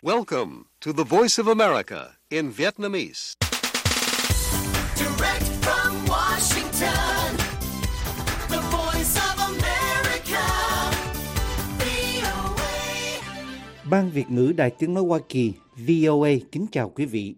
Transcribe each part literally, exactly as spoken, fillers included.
Welcome to the Voice of America in Vietnamese. Direct from Washington, the Voice of America, vê o a. Ban Việt ngữ Đài Tiếng nói Hoa Kỳ vê o a kính chào quý vị.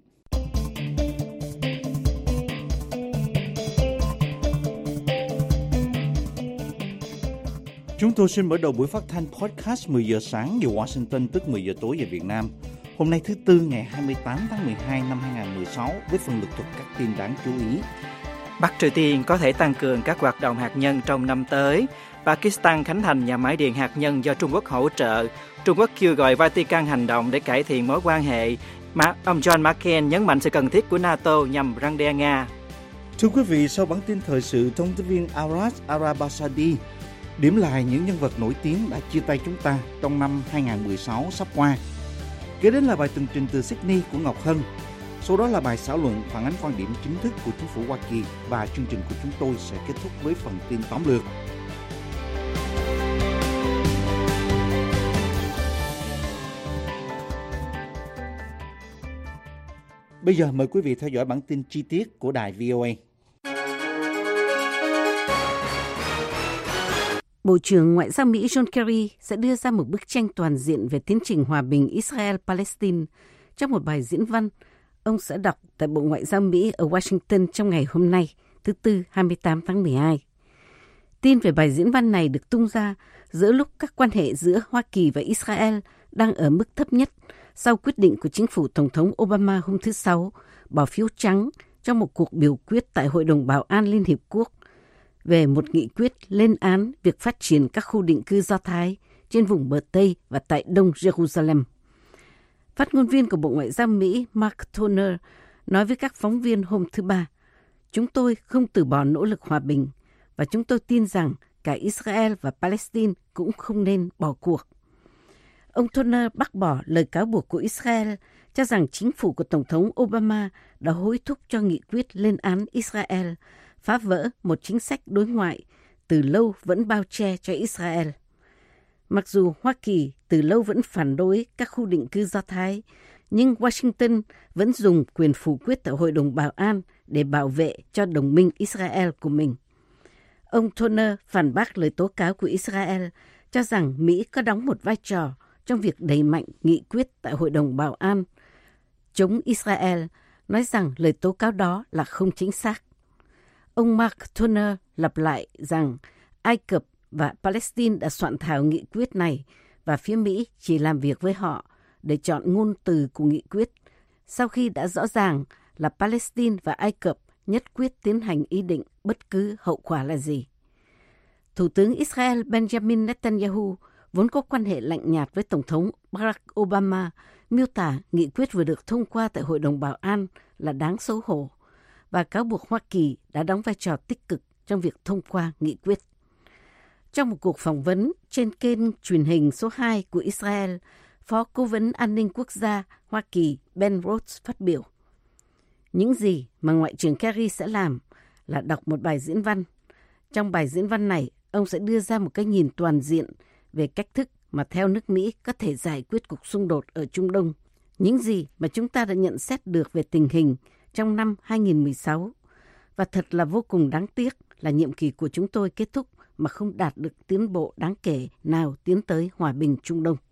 Chúng tôi xin mở đầu buổi phát thanh podcast mười giờ sáng giờ Washington, tức mười giờ tối giờ Việt Nam. Hôm nay thứ Tư ngày hai mươi tám tháng mười hai năm hai nghìn không trăm mười sáu với phần lược thuật các tin đáng chú ý. Bắc Triều Tiên có thể tăng cường các hoạt động hạt nhân trong năm tới. Pakistan khánh thành nhà máy điện hạt nhân do Trung Quốc hỗ trợ. Trung Quốc kêu gọi Vatican hành động để cải thiện mối quan hệ. Mà ông John McCain nhấn mạnh sự cần thiết của NATO nhằm răn đe Nga. Thưa quý vị, sau bản tin thời sự, thông tin viên Arash Arabasadi điểm lại những nhân vật nổi tiếng đã chia tay chúng ta trong năm hai nghìn không trăm mười sáu sắp qua. Kế đến là bài tường trình từ Sydney của Ngọc Hân. Sau đó là bài thảo luận phản ánh quan điểm chính thức của chính phủ Hoa Kỳ và chương trình của chúng tôi sẽ kết thúc với phần tin tóm lược. Bây giờ mời quý vị theo dõi bản tin chi tiết của đài vê o a. Bộ trưởng Ngoại giao Mỹ John Kerry sẽ đưa ra một bức tranh toàn diện về tiến trình hòa bình Israel-Palestine trong một bài diễn văn ông sẽ đọc tại Bộ Ngoại giao Mỹ ở Washington trong ngày hôm nay, thứ Tư hai mươi tám tháng mười hai. Tin về bài diễn văn này được tung ra giữa lúc các quan hệ giữa Hoa Kỳ và Israel đang ở mức thấp nhất sau quyết định của chính phủ Tổng thống Obama hôm thứ Sáu bỏ phiếu trắng trong một cuộc biểu quyết tại Hội đồng Bảo an Liên Hiệp Quốc về một nghị quyết lên án việc phát triển các khu định cư Do Thái trên vùng bờ Tây và tại Đông Jerusalem. Phát ngôn viên của Bộ Ngoại giao Mỹ Mark Toner nói với các phóng viên hôm thứ Ba, chúng tôi không từ bỏ nỗ lực hòa bình và chúng tôi tin rằng cả Israel và Palestine cũng không nên bỏ cuộc. Ông Toner bác bỏ lời cáo buộc của Israel cho rằng chính phủ của Tổng thống Obama đã hối thúc cho nghị quyết lên án Israel, phá vỡ một chính sách đối ngoại từ lâu vẫn bao che cho Israel. Mặc dù Hoa Kỳ từ lâu vẫn phản đối các khu định cư Do Thái, nhưng Washington vẫn dùng quyền phủ quyết tại Hội đồng Bảo an để bảo vệ cho đồng minh Israel của mình. Ông Toner phản bác lời tố cáo của Israel cho rằng Mỹ có đóng một vai trò trong việc đẩy mạnh nghị quyết tại Hội đồng Bảo an chống Israel, nói rằng lời tố cáo đó là không chính xác. Ông Mark Toner lặp lại rằng Ai Cập và Palestine đã soạn thảo nghị quyết này và phía Mỹ chỉ làm việc với họ để chọn ngôn từ của nghị quyết sau khi đã rõ ràng là Palestine và Ai Cập nhất quyết tiến hành ý định bất cứ hậu quả là gì. Thủ tướng Israel Benjamin Netanyahu vốn có quan hệ lạnh nhạt với Tổng thống Barack Obama, miêu tả nghị quyết vừa được thông qua tại Hội đồng Bảo an là đáng xấu hổ và cáo buộc Hoa Kỳ đã đóng vai trò tích cực trong việc thông qua nghị quyết. Trong một cuộc phỏng vấn trên kênh truyền hình số hai của Israel, Phó Cố vấn An ninh Quốc gia Hoa Kỳ Ben Rhodes phát biểu. Những gì mà Ngoại trưởng Kerry sẽ làm là đọc một bài diễn văn. Trong bài diễn văn này, ông sẽ đưa ra một cái nhìn toàn diện về cách thức mà theo nước Mỹ có thể giải quyết cuộc xung đột ở Trung Đông. Những gì mà chúng ta đã nhận xét được về tình hình trong năm hai nghìn không trăm mười sáu. Và thật là vô cùng đáng tiếc là nhiệm kỳ của chúng tôi kết thúc mà không đạt được tiến bộ đáng kể nào tiến tới hòa bình Trung Đông.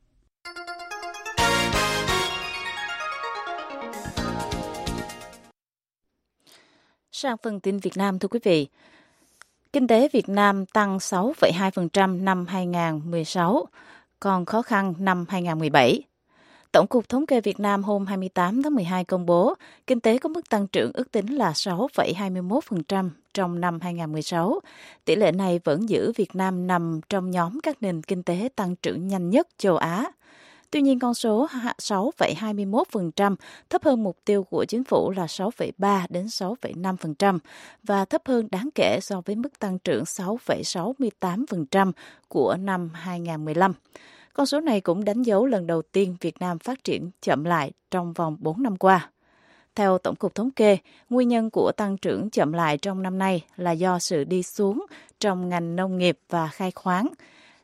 Sang phần tin Việt Nam, thưa quý vị. Kinh tế Việt Nam tăng sáu phẩy hai phần trăm năm hai nghìn không trăm mười sáu, còn khó khăn năm hai nghìn không trăm mười bảy. Tổng cục Thống kê Việt Nam hôm hai mươi tám tháng mười hai công bố, kinh tế có mức tăng trưởng ước tính là sáu phẩy hai mươi mốt phần trăm trong năm hai nghìn không trăm mười sáu. Tỷ lệ này vẫn giữ Việt Nam nằm trong nhóm các nền kinh tế tăng trưởng nhanh nhất châu Á. Tuy nhiên, con số sáu phẩy hai mươi mốt phần trăm thấp hơn mục tiêu của chính phủ là sáu phẩy ba đến sáu phẩy năm phần trăm và thấp hơn đáng kể so với mức tăng trưởng sáu phẩy sáu mươi tám phần trăm của năm hai nghìn không trăm mười lăm. Con số này cũng đánh dấu lần đầu tiên Việt Nam phát triển chậm lại trong vòng bốn năm qua. Theo Tổng cục Thống kê, nguyên nhân của tăng trưởng chậm lại trong năm nay là do sự đi xuống trong ngành nông nghiệp và khai khoáng.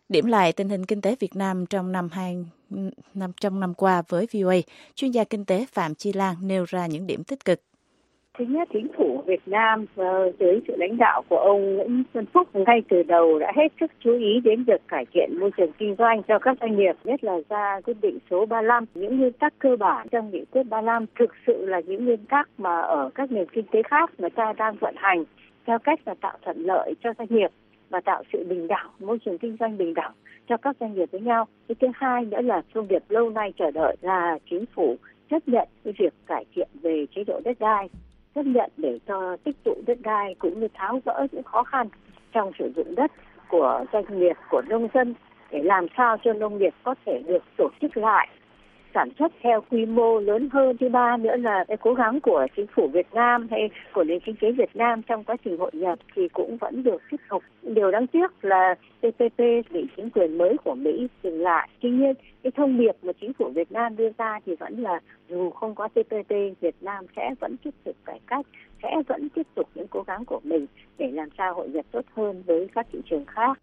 Điểm lại tình hình kinh tế Việt Nam trong năm hai năm trong năm qua với vê o a, chuyên gia kinh tế Phạm Chi Lan nêu ra những điểm tích cực. Thứ nhất, chính phủ Việt Nam dưới sự lãnh đạo của ông Nguyễn Xuân Phúc ngay từ đầu đã hết sức chú ý đến việc cải thiện môi trường kinh doanh cho các doanh nghiệp, nhất là ra quyết định số ba mươi lăm. Những nguyên tắc cơ bản trong nghị quyết ba mươi lăm thực sự là những nguyên tắc mà ở các nền kinh tế khác người ta đang vận hành theo cách là tạo thuận lợi cho doanh nghiệp và tạo sự bình đẳng, môi trường kinh doanh bình đẳng cho các doanh nghiệp với nhau. Cái thứ hai nữa là thông điệp lâu nay chờ đợi là chính phủ chấp nhận cái việc cải thiện về chế độ đất đai, chấp nhận để cho tích tụ đất đai cũng như tháo gỡ những khó khăn trong sử dụng đất của doanh nghiệp, của nông dân để làm sao cho nông nghiệp có thể được tổ chức lại, sản xuất theo quy mô lớn hơn. Thứ ba nữa là cái cố gắng của chính phủ Việt Nam hay của nền kinh tế Việt Nam trong quá trình hội nhập thì cũng vẫn được tiếp tục. Điều đáng tiếc là tê pê pê bị chính quyền mới của Mỹ dừng lại. Tuy nhiên, cái thông điệp mà chính phủ Việt Nam đưa ra thì vẫn là dù không có tê pê pê, Việt Nam sẽ vẫn tiếp tục cải cách, sẽ vẫn tiếp tục những cố gắng của mình để làm sao hội nhập tốt hơn với các thị trường khác.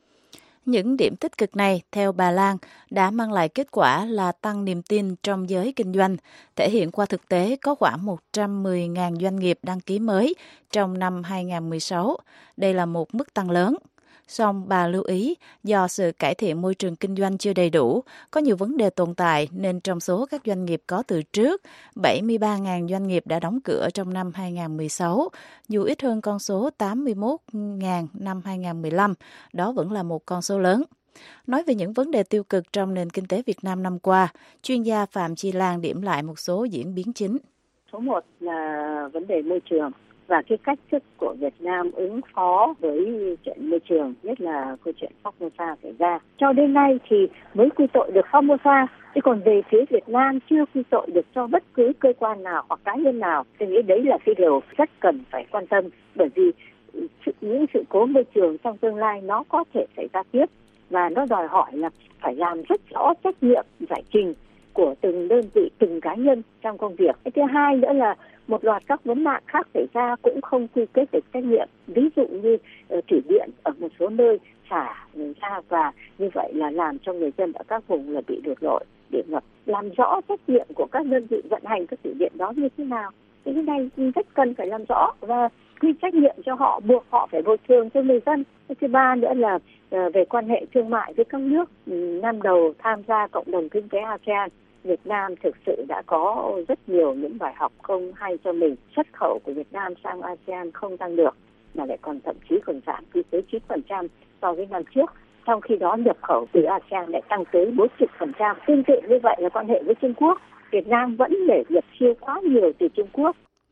Những điểm tích cực này, theo bà Lan, đã mang lại kết quả là tăng niềm tin trong giới kinh doanh, thể hiện qua thực tế có khoảng một trăm mười nghìn doanh nghiệp đăng ký mới trong năm hai không một sáu. Đây là một mức tăng lớn. Song bà lưu ý, do sự cải thiện môi trường kinh doanh chưa đầy đủ, có nhiều vấn đề tồn tại nên trong số các doanh nghiệp có từ trước, bảy mươi ba nghìn doanh nghiệp đã đóng cửa trong năm hai không một sáu, dù ít hơn con số tám mươi mốt nghìn năm hai không một lăm, đó vẫn là một con số lớn. Nói về những vấn đề tiêu cực trong nền kinh tế Việt Nam năm qua, chuyên gia Phạm Chi Lan điểm lại một số diễn biến chính. Số một là vấn đề môi trường và cái cách thức của Việt Nam ứng phó với chuyện môi trường, nhất là câu chuyện Formosa xảy ra. Cho đến nay thì mới quy tội được Formosa, chứ còn về phía Việt Nam chưa quy tội được cho bất cứ cơ quan nào hoặc cá nhân nào. Tôi nghĩ đấy là cái điều rất cần phải quan tâm, bởi vì những sự cố môi trường trong tương lai nó có thể xảy ra tiếp và nó đòi hỏi là phải làm rất rõ trách nhiệm giải trình của từng đơn vị, từng cá nhân trong công việc. Cái thứ hai nữa là một loạt các vấn nạn khác xảy ra cũng không quy kết được trách nhiệm, ví dụ như uh, thủy điện ở một số nơi xả ra và như vậy là làm cho người dân ở các vùng là bị đột lội, bị ngập. Làm rõ trách nhiệm của các đơn vị vận hành các thủy điện đó như thế nào, cái này rất cần phải làm rõ và quy trách nhiệm cho họ, buộc họ phải bồi thường cho người dân. Cái thứ ba nữa là uh, về quan hệ thương mại với các nước um, năm đầu tham gia cộng đồng kinh tế a sê an. Việt Nam thực sự đã có rất nhiều những bài học không hay cho mình. Xuất khẩu của Việt Nam sang a sê an không tăng được, mà lại còn thậm chí còn giảm tới chín phần trăm so với năm trước. Trong khi đó nhập khẩu từ a sê an lại tăng tới bốn mươi phần trăm. Tương tự như vậy là quan hệ với Trung Quốc. Việt Nam vẫn để nhập siêu quá nhiều từ Trung Quốc.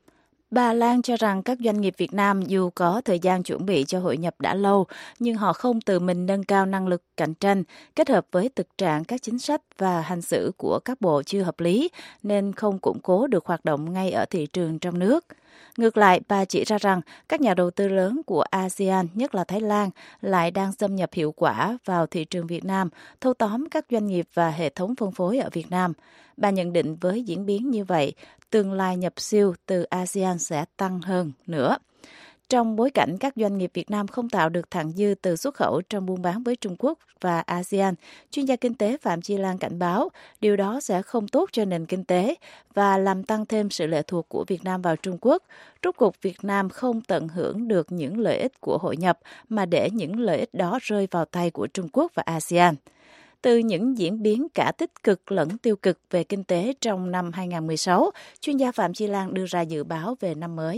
Bà Lan cho rằng các doanh nghiệp Việt Nam dù có thời gian chuẩn bị cho hội nhập đã lâu, nhưng họ không tự mình nâng cao năng lực cạnh tranh, kết hợp với thực trạng các chính sách và hành xử của các bộ chưa hợp lý, nên không củng cố được hoạt động ngay ở thị trường trong nước. Ngược lại, bà chỉ ra rằng các nhà đầu tư lớn của a sê an, nhất là Thái Lan, lại đang xâm nhập hiệu quả vào thị trường Việt Nam, thâu tóm các doanh nghiệp và hệ thống phân phối ở Việt Nam. Bà nhận định với diễn biến như vậy, tương lai nhập siêu từ a sê an sẽ tăng hơn nữa. Trong bối cảnh các doanh nghiệp Việt Nam không tạo được thặng dư từ xuất khẩu trong buôn bán với Trung Quốc và a sê an, chuyên gia kinh tế Phạm Chi Lan cảnh báo điều đó sẽ không tốt cho nền kinh tế và làm tăng thêm sự lệ thuộc của Việt Nam vào Trung Quốc. Rốt cuộc Việt Nam không tận hưởng được những lợi ích của hội nhập mà để những lợi ích đó rơi vào tay của Trung Quốc và a sê an. Từ những diễn biến cả tích cực lẫn tiêu cực về kinh tế trong năm hai không một sáu, chuyên gia Phạm Chi Lan đưa ra dự báo về năm mới.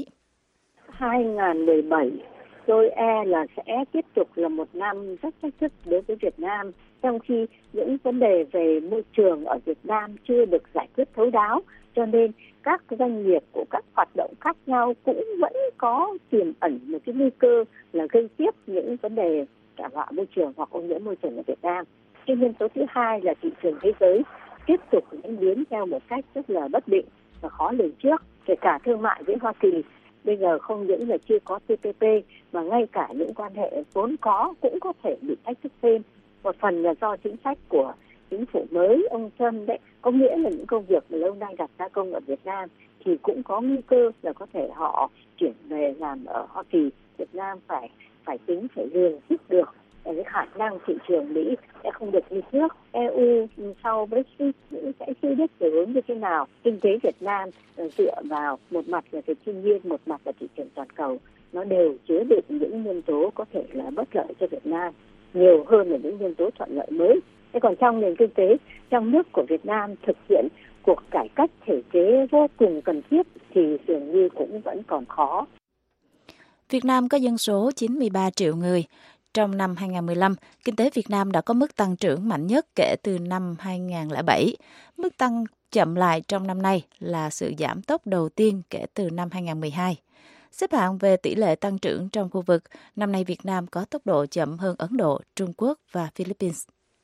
hai không một bảy, tôi e là sẽ tiếp tục là một năm rất thách thức đối với Việt Nam, trong khi những vấn đề về môi trường ở Việt Nam chưa được giải quyết thấu đáo, cho nên các doanh nghiệp của các hoạt động khác nhau cũng vẫn có tiềm ẩn một cái nguy cơ là gây tiếp những vấn đề thảm họa môi trường hoặc ô nhiễm môi trường ở Việt Nam. Cái nhân tố thứ hai là thị trường thế giới tiếp tục diễn biến theo một cách rất là bất định và khó lường trước, kể cả thương mại với Hoa Kỳ. Bây giờ không những là chưa có tê pê pê mà ngay cả những quan hệ vốn có cũng có thể bị thách thức thêm. Một phần là do chính sách của chính phủ mới ông Trump đấy, có nghĩa là những công việc mà lâu nay đặt gia công ở Việt Nam thì cũng có nguy cơ là có thể họ chuyển về làm ở Hoa Kỳ. Việt Nam phải phải tính phải lường trước được cái khả năng thị trường Mỹ sẽ không được như trước. e u sau Brexit Mỹ sẽ chưa biết về hướng như thế nào. Kinh tế Việt Nam dựa vào một mặt là cái thiên nhiên, một mặt là thị trường toàn cầu. Nó đều chứa đựng những nhân tố có thể là bất lợi cho Việt Nam nhiều hơn là những nhân tố thuận lợi mới. Thế còn trong nền kinh tế trong nước của Việt Nam thực hiện cuộc cải cách thể chế vô cùng cần thiết thì dường như cũng vẫn còn khó. Việt Nam có dân số chín mươi ba triệu người. Trong năm hai không một lăm, kinh tế Việt Nam đã có mức tăng trưởng mạnh nhất kể từ năm hai không không bảy. Mức tăng chậm lại trong năm nay là sự giảm tốc đầu tiên kể từ năm hai không một hai. Xếp hạng về tỷ lệ tăng trưởng trong khu vực, năm nay Việt Nam có tốc độ chậm hơn Ấn Độ, Trung Quốc và Philippines.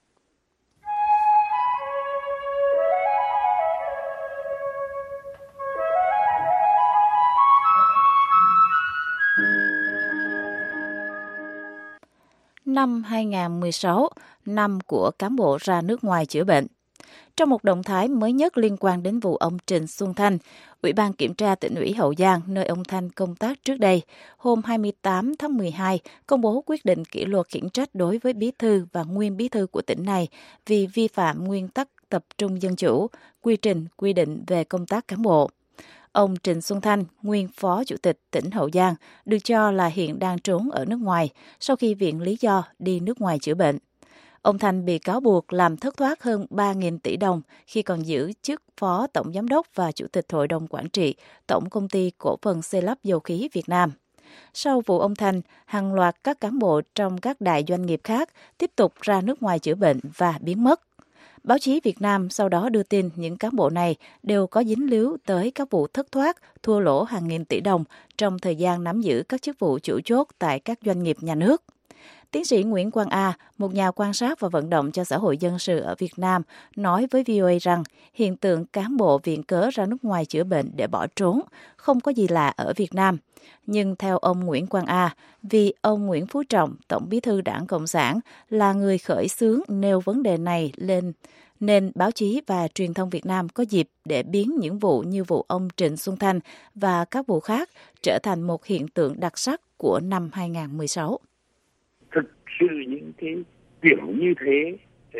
Năm hai không một sáu, năm của cán bộ ra nước ngoài chữa bệnh. Trong một động thái mới nhất liên quan đến vụ ông Trịnh Xuân Thanh, Ủy ban Kiểm tra Tỉnh ủy Hậu Giang, nơi ông Thanh công tác trước đây, hôm hai mươi tám tháng mười hai, công bố quyết định kỷ luật khiển trách đối với bí thư và nguyên bí thư của tỉnh này vì vi phạm nguyên tắc tập trung dân chủ, quy trình, quy định về công tác cán bộ. Ông Trịnh Xuân Thanh, nguyên Phó Chủ tịch tỉnh Hậu Giang, được cho là hiện đang trốn ở nước ngoài sau khi viện lý do đi nước ngoài chữa bệnh. Ông Thanh bị cáo buộc làm thất thoát hơn ba nghìn tỷ đồng khi còn giữ chức Phó Tổng Giám đốc và Chủ tịch Hội đồng Quản trị Tổng Công ty Cổ phần Xây lắp Dầu khí Việt Nam. Sau vụ ông Thanh, hàng loạt các cán bộ trong các đại doanh nghiệp khác tiếp tục ra nước ngoài chữa bệnh và biến mất. Báo chí Việt Nam sau đó đưa tin những cán bộ này đều có dính líu tới các vụ thất thoát, thua lỗ hàng nghìn tỷ đồng trong thời gian nắm giữ các chức vụ chủ chốt tại các doanh nghiệp nhà nước. Tiến sĩ Nguyễn Quang A, một nhà quan sát và vận động cho xã hội dân sự ở Việt Nam, nói với vê o a rằng hiện tượng cán bộ viện cớ ra nước ngoài chữa bệnh để bỏ trốn không có gì lạ ở Việt Nam. Nhưng theo ông Nguyễn Quang A, vì ông Nguyễn Phú Trọng, Tổng Bí thư Đảng Cộng sản, là người khởi xướng nêu vấn đề này lên, nên báo chí và truyền thông Việt Nam có dịp để biến những vụ như vụ ông Trịnh Xuân Thanh và các vụ khác trở thành một hiện tượng đặc sắc của năm hai không một sáu. Thực sự những cái kiểu như thế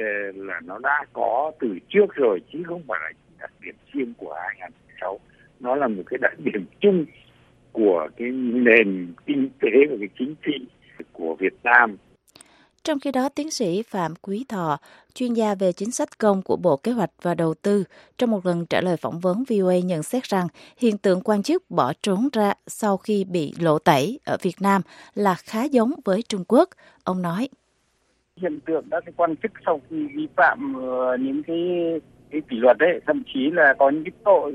là nó đã có từ trước rồi, chứ không phải là đặc điểm riêng của hai không một sáu. Nó là một cái đặc điểm chung của cái nền kinh tế và cái chính trị của Việt Nam. Trong khi đó, tiến sĩ Phạm Quý Thọ, chuyên gia về chính sách công của Bộ Kế hoạch và Đầu tư, trong một lần trả lời phỏng vấn vê o a nhận xét rằng hiện tượng quan chức bỏ trốn ra sau khi bị lộ tẩy ở Việt Nam là khá giống với Trung Quốc. Ông nói: Hiện tượng các cái quan chức sau khi vi phạm những cái cái kỷ luật đấy, thậm chí là có những cái tội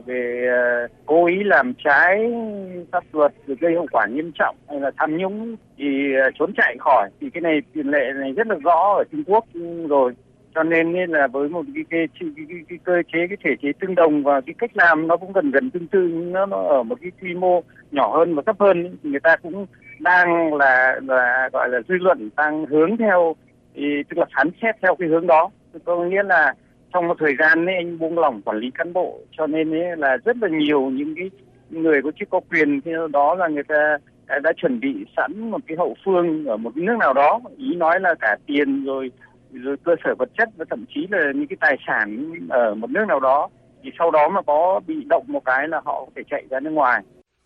về cố ý làm trái pháp luật rồi gây hậu quả nghiêm trọng hay là tham nhũng thì trốn chạy khỏi, thì cái này tiền lệ này rất là rõ ở Trung Quốc rồi. Cho nên nên là với một cái cái, cái, cái, cái cơ chế, cái thể chế tương đồng và cái cách làm nó cũng gần gần tương tự, nó, nó ở một cái quy mô nhỏ hơn và thấp hơn, thì người ta cũng đang là là gọi là dư luận đang hướng theo, thì tức là phán xét theo cái hướng đó. Có nghĩa là trong một thời gian ấy, anh buông lỏng quản lý cán bộ, cho nên ấy là rất là nhiều những cái người có chức có quyền, thì đó là người ta đã chuẩn bị sẵn một cái hậu phương ở một nước nào đó, ý nói là cả tiền rồi rồi cơ sở vật chất và thậm chí là những cái tài sản ở một nước nào đó, thì sau đó mà có bị động một cái là họ có thể chạy ra nước ngoài.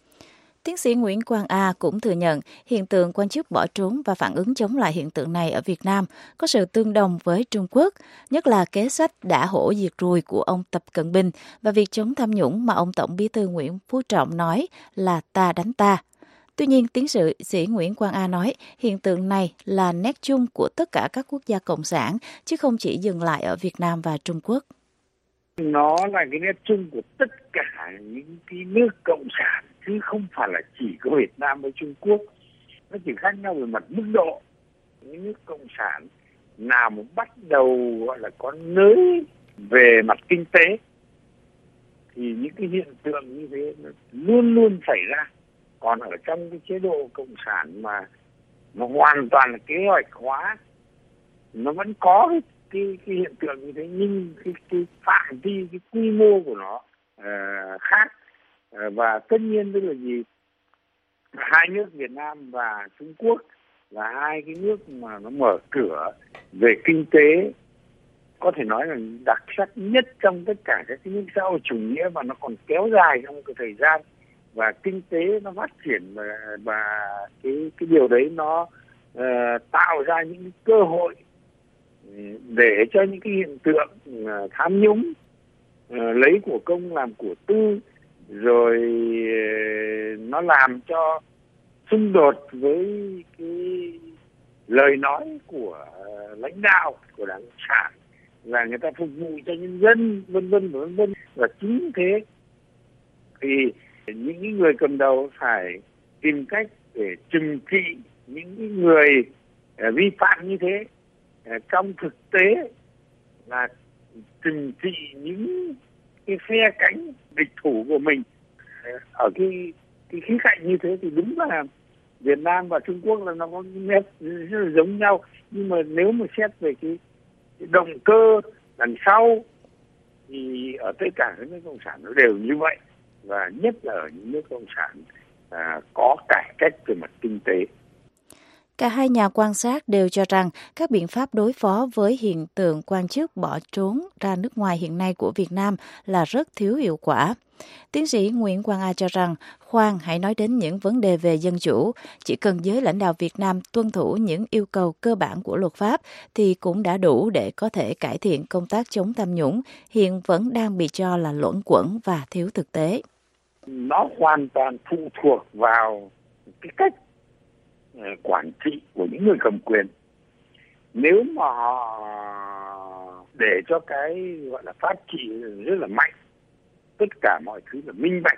Tiến sĩ Nguyễn Quang A cũng thừa nhận hiện tượng quan chức bỏ trốn và phản ứng chống lại hiện tượng này ở Việt Nam có sự tương đồng với Trung Quốc, nhất là kế sách đã hổ diệt ruồi của ông Tập Cận Bình và việc chống tham nhũng mà ông Tổng Bí thư Nguyễn Phú Trọng nói là ta đánh ta. Tuy nhiên, tiến sĩ Nguyễn Quang A nói hiện tượng này là nét chung của tất cả các quốc gia cộng sản, chứ không chỉ dừng lại ở Việt Nam và Trung Quốc. Nó là cái nét chung của tất cả những cái nước cộng sản, chứ không phải là chỉ có Việt Nam với Trung Quốc. Nó chỉ khác nhau về mặt mức độ. Những nước cộng sản nào mà bắt đầu gọi là có nới về mặt kinh tế thì những cái hiện tượng như thế nó luôn luôn xảy ra. Còn ở trong cái chế độ cộng sản mà nó hoàn toàn là kế hoạch hóa, nó vẫn có cái, cái, cái hiện tượng như thế, nhưng cái, cái phạm vi, cái quy mô của nó uh, khác. Uh, và tất nhiên tức là gì, hai nước Việt Nam và Trung Quốc là hai cái nước mà nó mở cửa về kinh tế, có thể nói là đặc sắc nhất trong tất cả các cái nước xã hội chủ nghĩa, và nó còn kéo dài trong một cái thời gian, và kinh tế nó phát triển, và, và cái cái điều đấy nó uh, tạo ra những cơ hội để cho những cái hiện tượng uh, tham nhũng, uh, lấy của công làm của tư, rồi uh, nó làm cho xung đột với cái lời nói của lãnh đạo của đảng Cộng sản là người ta phục vụ cho nhân dân, vân vân vân vân. Và chính thế thì những người cầm đầu phải tìm cách để trừng trị những người vi phạm như thế. Trong thực tế là trừng trị những cái phe cánh địch thủ của mình. Ở cái cái khía cạnh như thế thì đúng là Việt Nam và Trung Quốc là nó có nét rất là giống nhau, nhưng mà nếu mà xét về cái, cái động cơ đằng sau thì ở tất cả các nước cộng sản nó đều như vậy, và nhất là ở những nước cộng sản à, có cải cách về mặt kinh tế. Cả hai nhà quan sát đều cho rằng các biện pháp đối phó với hiện tượng quan chức bỏ trốn ra nước ngoài hiện nay của Việt Nam là rất thiếu hiệu quả. Tiến sĩ Nguyễn Quang A cho rằng, khoan hãy nói đến những vấn đề về dân chủ, chỉ cần giới lãnh đạo Việt Nam tuân thủ những yêu cầu cơ bản của luật pháp thì cũng đã đủ để có thể cải thiện công tác chống tham nhũng, hiện vẫn đang bị cho là luẩn quẩn và thiếu thực tế. Nó hoàn toàn phụ thuộc vào cái cách quản trị của những người cầm quyền. Nếu mà họ để cho cái gọi là pháp trị rất là mạnh, tất cả mọi thứ là minh bạch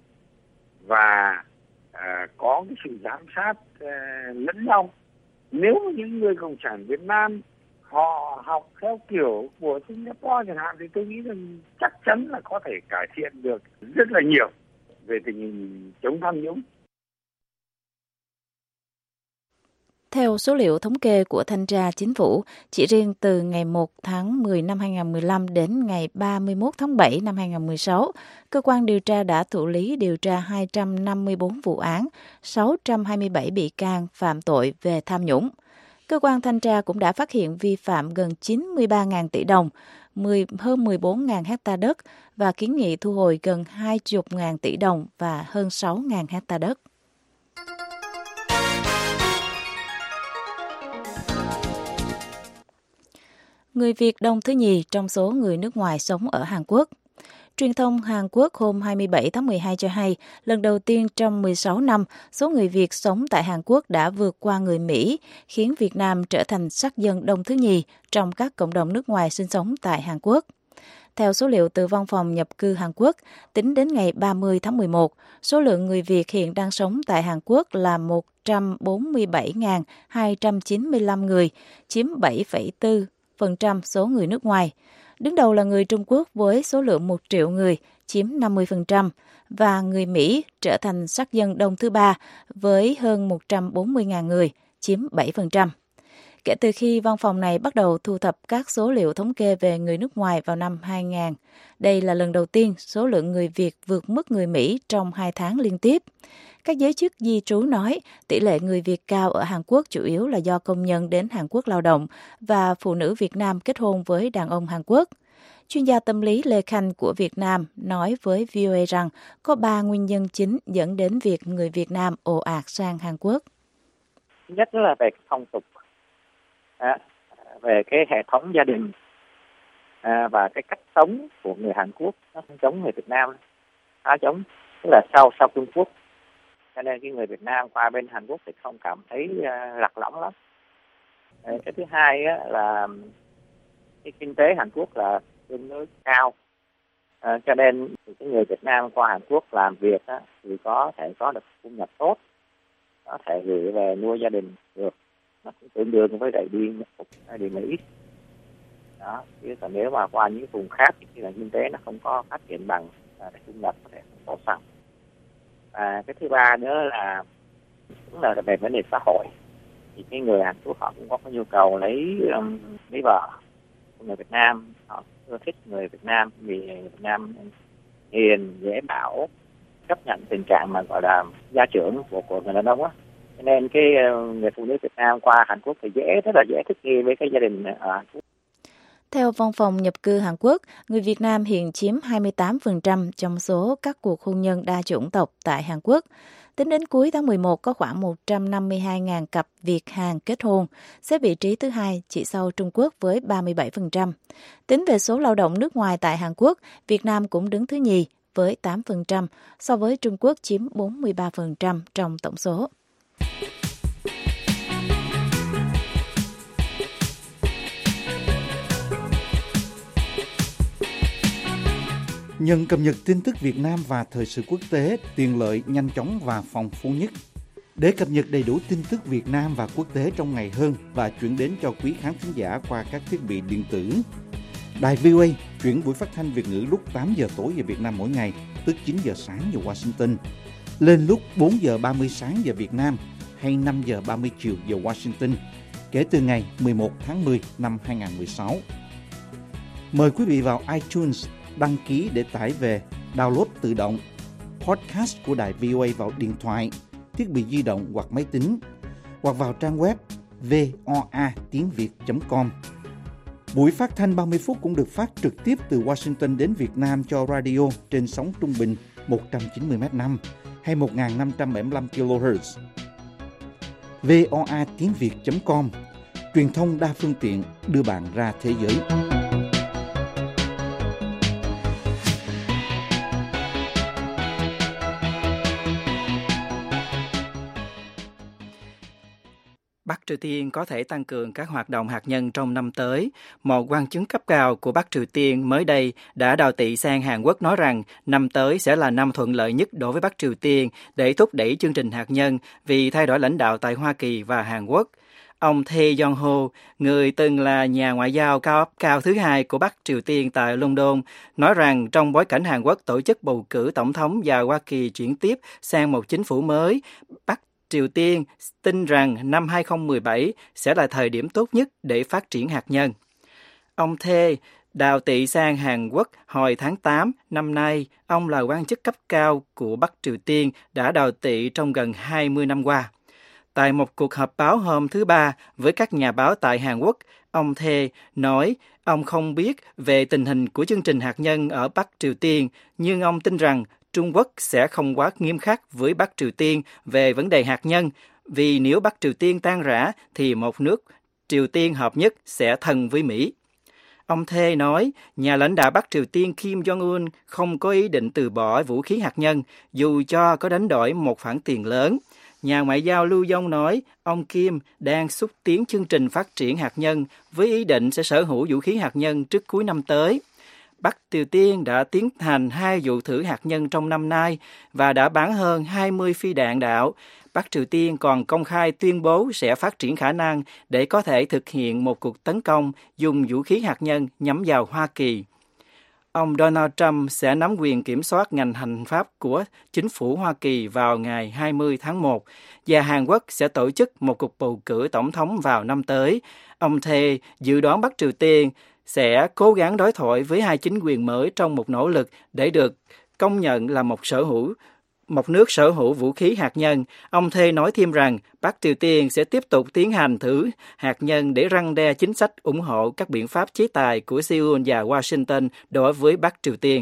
và à, có cái sự giám sát à, lẫn nhau. Nếu những người cộng sản Việt Nam họ học theo kiểu của Singapore chẳng hạn thì tôi nghĩ rằng chắc chắn là có thể cải thiện được rất là nhiều về tình hình chống tham nhũng. Theo số liệu thống kê của Thanh tra Chính phủ, chỉ riêng từ ngày một tháng mười năm hai nghìn không trăm mười lăm đến ngày ba mươi mốt tháng bảy năm hai nghìn không trăm mười sáu, cơ quan điều tra đã thụ lý điều tra hai trăm năm mươi bốn vụ án, sáu trăm hai mươi bảy bị can phạm tội về tham nhũng. Cơ quan thanh tra cũng đã phát hiện vi phạm gần chín mươi ba nghìn tỷ đồng, hơn mười bốn nghìn hecta đất và kiến nghị thu hồi gần hai mươi nghìn tỷ đồng và hơn sáu nghìn hecta đất. Người Việt đông thứ nhì trong số người nước ngoài sống ở Hàn Quốc. Truyền thông Hàn Quốc hôm hai mươi bảy tháng mười hai cho hay, lần đầu tiên trong mười sáu năm, số người Việt sống tại Hàn Quốc đã vượt qua người Mỹ, khiến Việt Nam trở thành sắc dân đông thứ nhì trong các cộng đồng nước ngoài sinh sống tại Hàn Quốc. Theo số liệu từ Văn phòng Nhập cư Hàn Quốc, tính đến ngày ba mươi tháng mười một, số lượng người Việt hiện đang sống tại Hàn Quốc là một trăm bốn mươi bảy nghìn hai trăm chín mươi lăm người, chiếm bảy phẩy bốn phần trăm số người nước ngoài. Đứng đầu là người Trung Quốc với số lượng một triệu người, chiếm năm mươi phần trăm, và người Mỹ trở thành sắc dân đông thứ ba với hơn một trăm bốn mươi nghìn người, chiếm bảy phần trăm. Kể từ khi văn phòng này bắt đầu thu thập các số liệu thống kê về người nước ngoài vào năm hai nghìn, đây là lần đầu tiên số lượng người Việt vượt mức người Mỹ trong hai tháng liên tiếp. Các giới chức di trú nói tỷ lệ người Việt cao ở Hàn Quốc chủ yếu là do công nhân đến Hàn Quốc lao động và phụ nữ Việt Nam kết hôn với đàn ông Hàn Quốc. Chuyên gia tâm lý Lê Khanh của Việt Nam nói với vê o a rằng có ba nguyên nhân chính dẫn đến việc người Việt Nam ồ ạt sang Hàn Quốc. Nhất là về phong tục, à, về cái hệ thống gia đình à, và cái cách sống của người Hàn Quốc nó không giống người Việt Nam, khá giống, tức là sau sau Trung Quốc. Cho nên cái người Việt Nam qua bên Hàn Quốc thì không cảm thấy uh, lạc lõng lắm. Cái thứ hai á, là cái kinh tế Hàn Quốc là tương đối cao, à, cho nên cái người Việt Nam qua Hàn Quốc làm việc á, thì có thể có được thu nhập tốt, có thể gửi về nuôi gia đình được, nó cũng tương đương với lại đi đi Mỹ. Đó, chứ còn nếu mà qua những vùng khác thì là kinh tế nó không có phát triển bằng, à, thu nhập có thể không có bằng. À, cái thứ ba nữa là cũng là về vấn đề xã hội, thì cái người Hàn Quốc họ cũng có cái nhu cầu lấy um, lấy vợ của người Việt Nam, họ ưa thích người Việt Nam vì người Việt Nam hiền, dễ bảo, chấp nhận tình trạng mà gọi là gia trưởng của của người đàn ông á, Cho nên cái người phụ nữ Việt Nam qua Hàn Quốc thì dễ, rất là dễ thích nghi với cái gia đình ở Hàn Quốc. Theo Văn phòng nhập cư Hàn Quốc, người Việt Nam hiện chiếm hai mươi tám phần trăm trong số các cuộc hôn nhân đa chủng tộc tại Hàn Quốc. Tính đến cuối tháng mười một, có khoảng một trăm năm mươi hai nghìn cặp Việt-Hàn kết hôn, xếp vị trí thứ hai chỉ sau Trung Quốc với ba mươi bảy phần trăm. Tính về số lao động nước ngoài tại Hàn Quốc, Việt Nam cũng đứng thứ nhì với tám phần trăm, so với Trung Quốc chiếm bốn mươi ba phần trăm trong tổng số. Nhận cập nhật tin tức Việt Nam và thời sự quốc tế, tiện lợi, nhanh chóng và phong phú nhất. Để cập nhật đầy đủ tin tức Việt Nam và quốc tế trong ngày hơn và chuyển đến cho quý khán thính giả qua các thiết bị điện tử, Đài vê o a chuyển buổi phát thanh Việt ngữ lúc tám giờ tối giờ Việt Nam mỗi ngày, tức chín giờ sáng giờ Washington, lên lúc bốn giờ ba mươi sáng giờ Việt Nam hay năm giờ ba mươi chiều giờ Washington, kể từ ngày mười một tháng mười năm hai nghìn không trăm mười sáu. Mời quý vị vào iTunes, đăng ký để tải về, download tự động podcast của Đài vê o a vào điện thoại, thiết bị di động hoặc máy tính, hoặc vào trang web voa tiếng việt chấm com. Buổi phát thanh ba mươi phút cũng được phát trực tiếp từ Washington đến Việt Nam cho radio trên sóng trung bình một trăm chín mươi mét năm hay một nghìn năm trăm bảy mươi lăm ki lô héc. voa tiếng việt chấm com, truyền thông đa phương tiện đưa bạn ra thế giới. Bắc Triều Tiên có thể tăng cường các hoạt động hạt nhân trong năm tới. Một quan chức cấp cao của Bắc Triều Tiên mới đây đã đào tị sang Hàn Quốc nói rằng năm tới sẽ là năm thuận lợi nhất đối với Bắc Triều Tiên để thúc đẩy chương trình hạt nhân vì thay đổi lãnh đạo tại Hoa Kỳ và Hàn Quốc. Ông Tae Yong-ho, người từng là nhà ngoại giao cao cấp cao thứ hai của Bắc Triều Tiên tại London, nói rằng trong bối cảnh Hàn Quốc tổ chức bầu cử tổng thống và Hoa Kỳ chuyển tiếp sang một chính phủ mới, Bắc Triều Tiên tin rằng năm hai không một bảy sẽ là thời điểm tốt nhất để phát triển hạt nhân. Ông Tae đào tị sang Hàn Quốc hồi tháng tám năm nay. Ông là quan chức cấp cao của Bắc Triều Tiên đã đào tị trong gần hai mươi năm qua. Tại một cuộc họp báo hôm thứ Ba với các nhà báo tại Hàn Quốc, ông Tae nói ông không biết về tình hình của chương trình hạt nhân ở Bắc Triều Tiên, nhưng ông tin rằng Trung Quốc sẽ không quá nghiêm khắc với Bắc Triều Tiên về vấn đề hạt nhân, vì nếu Bắc Triều Tiên tan rã thì một nước Triều Tiên hợp nhất sẽ thân với Mỹ. Ông Tae nói nhà lãnh đạo Bắc Triều Tiên Kim Jong-un không có ý định từ bỏ vũ khí hạt nhân, dù cho có đánh đổi một khoản tiền lớn. Nhà ngoại giao Lưu Dông nói ông Kim đang xúc tiến chương trình phát triển hạt nhân với ý định sẽ sở hữu vũ khí hạt nhân trước cuối năm tới. Bắc Triều Tiên đã tiến hành hai vụ thử hạt nhân trong năm nay và đã bắn hơn hai mươi phi đạn đạo. Bắc Triều Tiên còn công khai tuyên bố sẽ phát triển khả năng để có thể thực hiện một cuộc tấn công dùng vũ khí hạt nhân nhắm vào Hoa Kỳ. Ông Donald Trump sẽ nắm quyền kiểm soát ngành hành pháp của chính phủ Hoa Kỳ vào ngày hai mươi tháng một và Hàn Quốc sẽ tổ chức một cuộc bầu cử tổng thống vào năm tới. Ông Tae dự đoán Bắc Triều Tiên sẽ cố gắng đối thoại với hai chính quyền mới trong một nỗ lực để được công nhận là một sở hữu một nước sở hữu vũ khí hạt nhân. Ông Tae nói thêm rằng Bắc Triều Tiên sẽ tiếp tục tiến hành thử hạt nhân để răn đe chính sách ủng hộ các biện pháp chế tài của Seoul và Washington đối với Bắc Triều Tiên.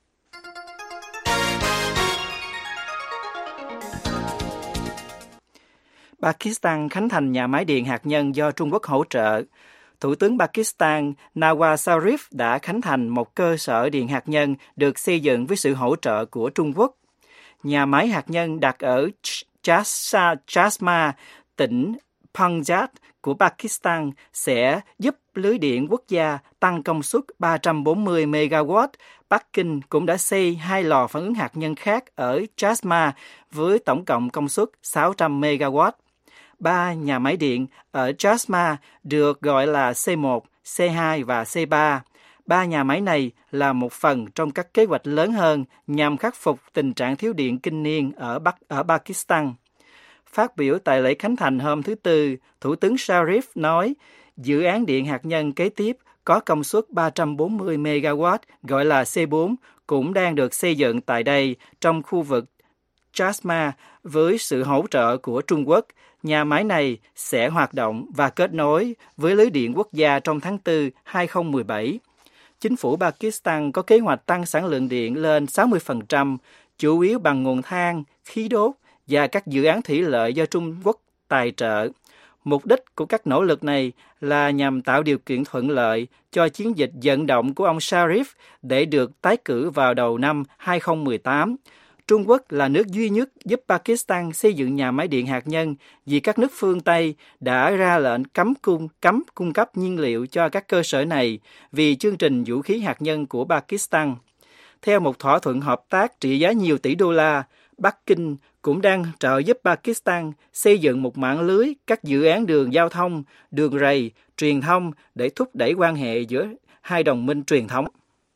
Pakistan khánh thành nhà máy điện hạt nhân do Trung Quốc hỗ trợ. Thủ tướng Pakistan Nawaz Sharif đã khánh thành một cơ sở điện hạt nhân được xây dựng với sự hỗ trợ của Trung Quốc. Nhà máy hạt nhân đặt ở Chashma, tỉnh Punjab của Pakistan sẽ giúp lưới điện quốc gia tăng công suất ba trăm bốn mươi mê ga oát. Bắc Kinh cũng đã xây hai lò phản ứng hạt nhân khác ở Chashma với tổng cộng công suất sáu trăm mê ga oát. Ba nhà máy điện ở Chashma được gọi là xê một, xê hai và xê ba. Ba nhà máy này là một phần trong các kế hoạch lớn hơn nhằm khắc phục tình trạng thiếu điện kinh niên ở Bắc ở Pakistan. Phát biểu tại lễ khánh thành hôm thứ Tư, Thủ tướng Sharif nói dự án điện hạt nhân kế tiếp có công suất ba trăm bốn mươi mê ga oát gọi là xê bốn cũng đang được xây dựng tại đây trong khu vực Jasma với sự hỗ trợ của Trung Quốc. Nhà máy này sẽ hoạt động và kết nối với lưới điện quốc gia trong tháng tư hai không một bảy. Chính phủ Pakistan có kế hoạch tăng sản lượng điện lên sáu mươi phần trăm, chủ yếu bằng nguồn than, khí đốt và các dự án thủy lợi do Trung Quốc tài trợ. Mục đích của các nỗ lực này là nhằm tạo điều kiện thuận lợi cho chiến dịch vận động của ông Sharif để được tái cử vào đầu năm hai không một tám. Trung Quốc là nước duy nhất giúp Pakistan xây dựng nhà máy điện hạt nhân vì các nước phương Tây đã ra lệnh cấm cung cấm cung cấp nhiên liệu cho các cơ sở này vì chương trình vũ khí hạt nhân của Pakistan. Theo một thỏa thuận hợp tác trị giá nhiều tỷ đô la, Bắc Kinh cũng đang trợ giúp Pakistan xây dựng một mạng lưới các dự án đường giao thông, đường ray, truyền thông để thúc đẩy quan hệ giữa hai đồng minh truyền thống.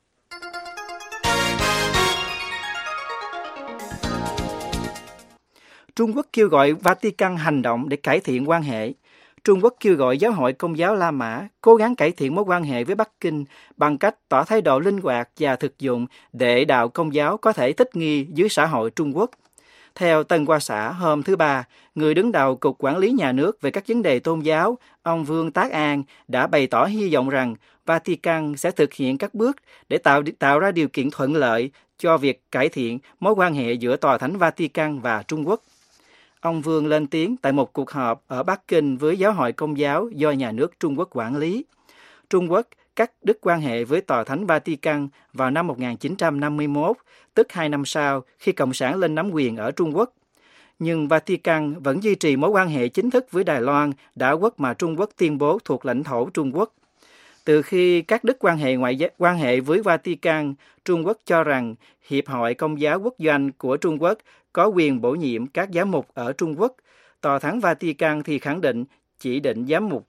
Trung Quốc kêu gọi Vatican hành động để cải thiện quan hệ. Trung Quốc kêu gọi Giáo hội Công giáo La Mã cố gắng cải thiện mối quan hệ với Bắc Kinh bằng cách tỏ thái độ linh hoạt và thực dụng để đạo Công giáo có thể thích nghi dưới xã hội Trung Quốc. Theo Tân Hoa Xã hôm thứ Ba, người đứng đầu Cục Quản lý Nhà nước về các vấn đề tôn giáo, ông Vương Tác An đã bày tỏ hy vọng rằng Vatican sẽ thực hiện các bước để tạo, tạo ra điều kiện thuận lợi cho việc cải thiện mối quan hệ giữa Tòa Thánh Vatican và Trung Quốc. Ông Vương lên tiếng tại một cuộc họp ở Bắc Kinh với Giáo hội Công giáo do nhà nước Trung Quốc quản lý. Trung Quốc cắt đứt quan hệ với Tòa Thánh Vatican vào năm một nghìn chín trăm năm mươi mốt, tức hai năm sau khi Cộng sản lên nắm quyền ở Trung Quốc. Nhưng Vatican vẫn duy trì mối quan hệ chính thức với Đài Loan, đảo quốc mà Trung Quốc tuyên bố thuộc lãnh thổ Trung Quốc. Từ khi cắt đứt quan hệ ngoại giao, quan hệ với Vatican, Trung Quốc cho rằng Hiệp hội Công giáo Quốc doanh của Trung Quốc có quyền bổ nhiệm các giám mục ở Trung Quốc. Tòa Thánh Vatican thì khẳng định chỉ định giám mục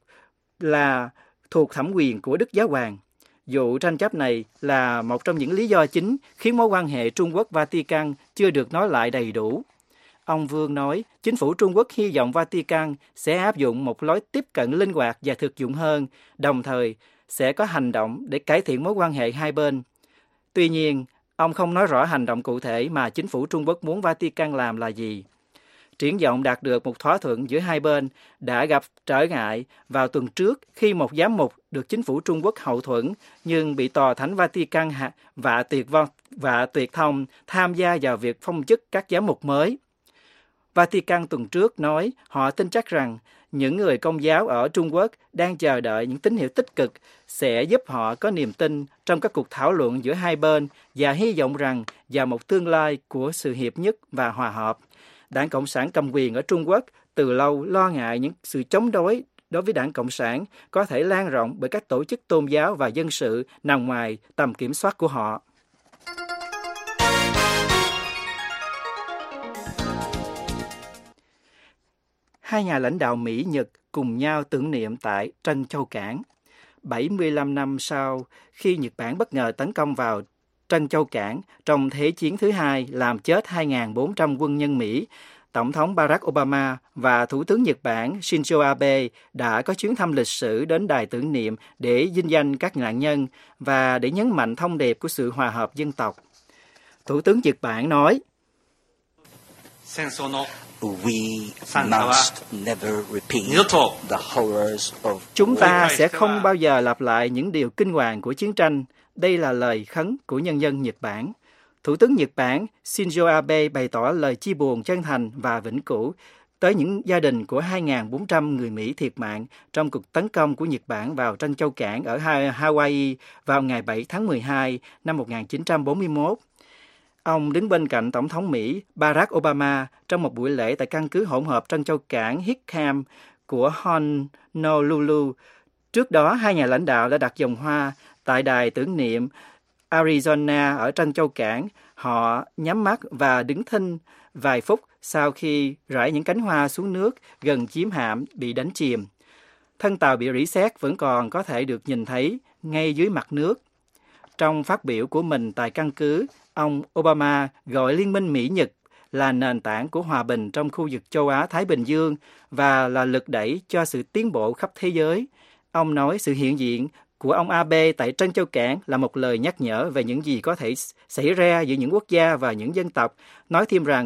là thuộc thẩm quyền của Đức Giáo Hoàng. Vụ tranh chấp này là một trong những lý do chính khiến mối quan hệ Trung Quốc-Vatican chưa được nối lại đầy đủ. Ông Vương nói, chính phủ Trung Quốc hy vọng Vatican sẽ áp dụng một lối tiếp cận linh hoạt và thực dụng hơn, đồng thời sẽ có hành động để cải thiện mối quan hệ hai bên. Tuy nhiên, ông không nói rõ hành động cụ thể mà chính phủ Trung Quốc muốn Vatican làm là gì. Triển vọng đạt được một thỏa thuận giữa hai bên đã gặp trở ngại vào tuần trước khi một giám mục được chính phủ Trung Quốc hậu thuẫn nhưng bị Tòa Thánh Vatican và tuyệt vong và tuyệt thông tham gia vào việc phong chức các giám mục mới. Vatican tuần trước nói họ tin chắc rằng những người Công giáo ở Trung Quốc đang chờ đợi những tín hiệu tích cực sẽ giúp họ có niềm tin trong các cuộc thảo luận giữa hai bên và hy vọng rằng vào một tương lai của sự hiệp nhất và hòa hợp. Đảng Cộng sản cầm quyền ở Trung Quốc từ lâu lo ngại những sự chống đối đối với Đảng Cộng sản có thể lan rộng bởi các tổ chức tôn giáo và dân sự nằm ngoài tầm kiểm soát của họ. Hai nhà lãnh đạo Mỹ-Nhật cùng nhau tưởng niệm tại Trân Châu Cảng. bảy mươi lăm năm sau khi Nhật Bản bất ngờ tấn công vào Trân Châu Cảng trong Thế chiến thứ hai làm chết hai nghìn bốn trăm quân nhân Mỹ, Tổng thống Barack Obama và Thủ tướng Nhật Bản Shinzo Abe đã có chuyến thăm lịch sử đến đài tưởng niệm để vinh danh các nạn nhân và để nhấn mạnh thông điệp của sự hòa hợp dân tộc. Thủ tướng Nhật Bản nói, We must never repeat the horrors of chúng ta sẽ không bao giờ lặp lại những điều kinh hoàng của chiến tranh. Đây là lời khấn của nhân dân Nhật Bản. Thủ tướng Nhật Bản Shinzo Abe bày tỏ lời chia buồn chân thành và vĩnh cửu tới những gia đình của hai nghìn bốn trăm người Mỹ thiệt mạng trong cuộc tấn công của Nhật Bản vào Trân Châu Cảng ở Hawaii vào ngày bảy tháng mười hai năm một nghìn chín trăm bốn mươi mốt. Ông đứng bên cạnh Tổng thống Mỹ Barack Obama trong một buổi lễ tại căn cứ hỗn hợp Trân Châu Cảng Hickam của Honolulu. Trước đó, hai nhà lãnh đạo đã đặt vòng hoa tại đài tưởng niệm Arizona ở Trân Châu Cảng. Họ nhắm mắt và đứng thinh vài phút sau khi rải những cánh hoa xuống nước gần chiếm hạm bị đánh chìm. Thân tàu bị rỉ sét vẫn còn có thể được nhìn thấy ngay dưới mặt nước. Trong phát biểu của mình tại căn cứ, ông Obama gọi Liên minh Mỹ-Nhật là nền tảng của hòa bình trong khu vực châu Á-Thái Bình Dương và là lực đẩy cho sự tiến bộ khắp thế giới. Ông nói sự hiện diện của ông Abe tại Trân Châu Cảng là một lời nhắc nhở về những gì có thể xảy ra giữa những quốc gia và những dân tộc, nói thêm rằng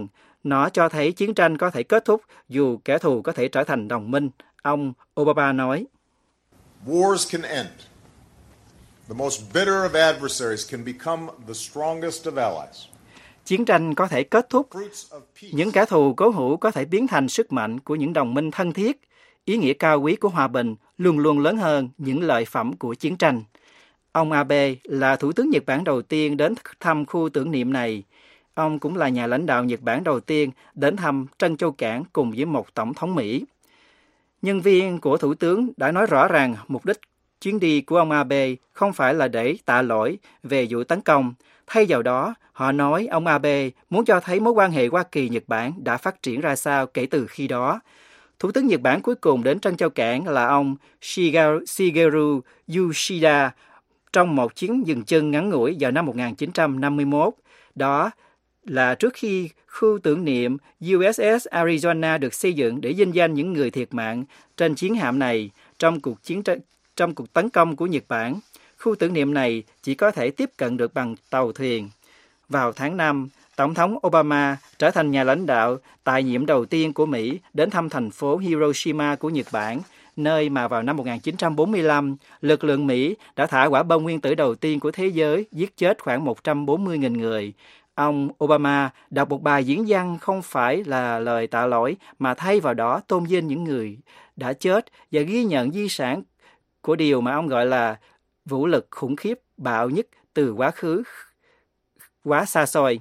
Nó cho thấy chiến tranh có thể kết thúc dù kẻ thù có thể trở thành đồng minh, ông Obama nói. Wars can end. The most bitter of adversaries can become the strongest of allies. Chiến tranh có thể kết thúc, những kẻ thù cố hữu có thể biến thành sức mạnh của những đồng minh thân thiết. Ý nghĩa cao quý của hòa bình luôn luôn lớn hơn những lợi phẩm của chiến tranh. Ông Abe là Thủ tướng Nhật Bản đầu tiên đến thăm khu tưởng niệm này. Ông cũng là nhà lãnh đạo Nhật Bản đầu tiên đến thăm Trân Châu Cảng cùng với một tổng thống Mỹ. Nhân viên của Thủ tướng đã nói rõ ràng mục đích chuyến đi của ông Abe không phải là để tạ lỗi về vụ tấn công. Thay vào đó, họ nói ông Abe muốn cho thấy mối quan hệ Hoa Kỳ-Nhật Bản đã phát triển ra sao kể từ khi đó. Thủ tướng Nhật Bản cuối cùng đến Trân Châu Cảng là ông Shigeru Yoshida trong một chuyến dừng chân ngắn ngủi vào năm một nghìn chín trăm năm mươi mốt. Đó là trước khi khu tưởng niệm u ét ét Arizona được xây dựng để vinh danh những người thiệt mạng trên chiến hạm này trong cuộc chiến trong cuộc tấn công của Nhật Bản. Khu tưởng niệm này chỉ có thể tiếp cận được bằng tàu thuyền. Vào tháng năm, Tổng thống Obama trở thành nhà lãnh đạo tại nhiệm đầu tiên của Mỹ đến thăm thành phố Hiroshima của Nhật Bản, nơi mà vào năm một nghìn chín trăm bốn mươi lăm, lực lượng Mỹ đã thả quả bom nguyên tử đầu tiên của thế giới, giết chết khoảng một trăm bốn mươi nghìn người. Ông Obama đọc một bài diễn văn không phải là lời tạ lỗi, mà thay vào đó tôn vinh những người đã chết và ghi nhận di sản của điều mà ông gọi là vũ lực khủng khiếp bạo nhất từ quá khứ quá xa xôi.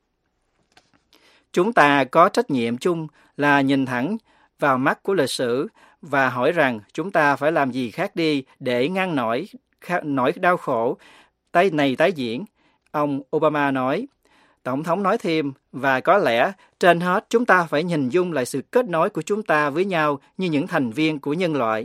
Chúng ta có trách nhiệm chung là nhìn thẳng vào mắt của lịch sử và hỏi rằng chúng ta phải làm gì khác đi để ngăn nổi nỗi đau khổ tái này tái diễn, ông Obama nói. Tổng thống nói thêm, và có lẽ trên hết chúng ta phải hình dung lại sự kết nối của chúng ta với nhau như những thành viên của nhân loại.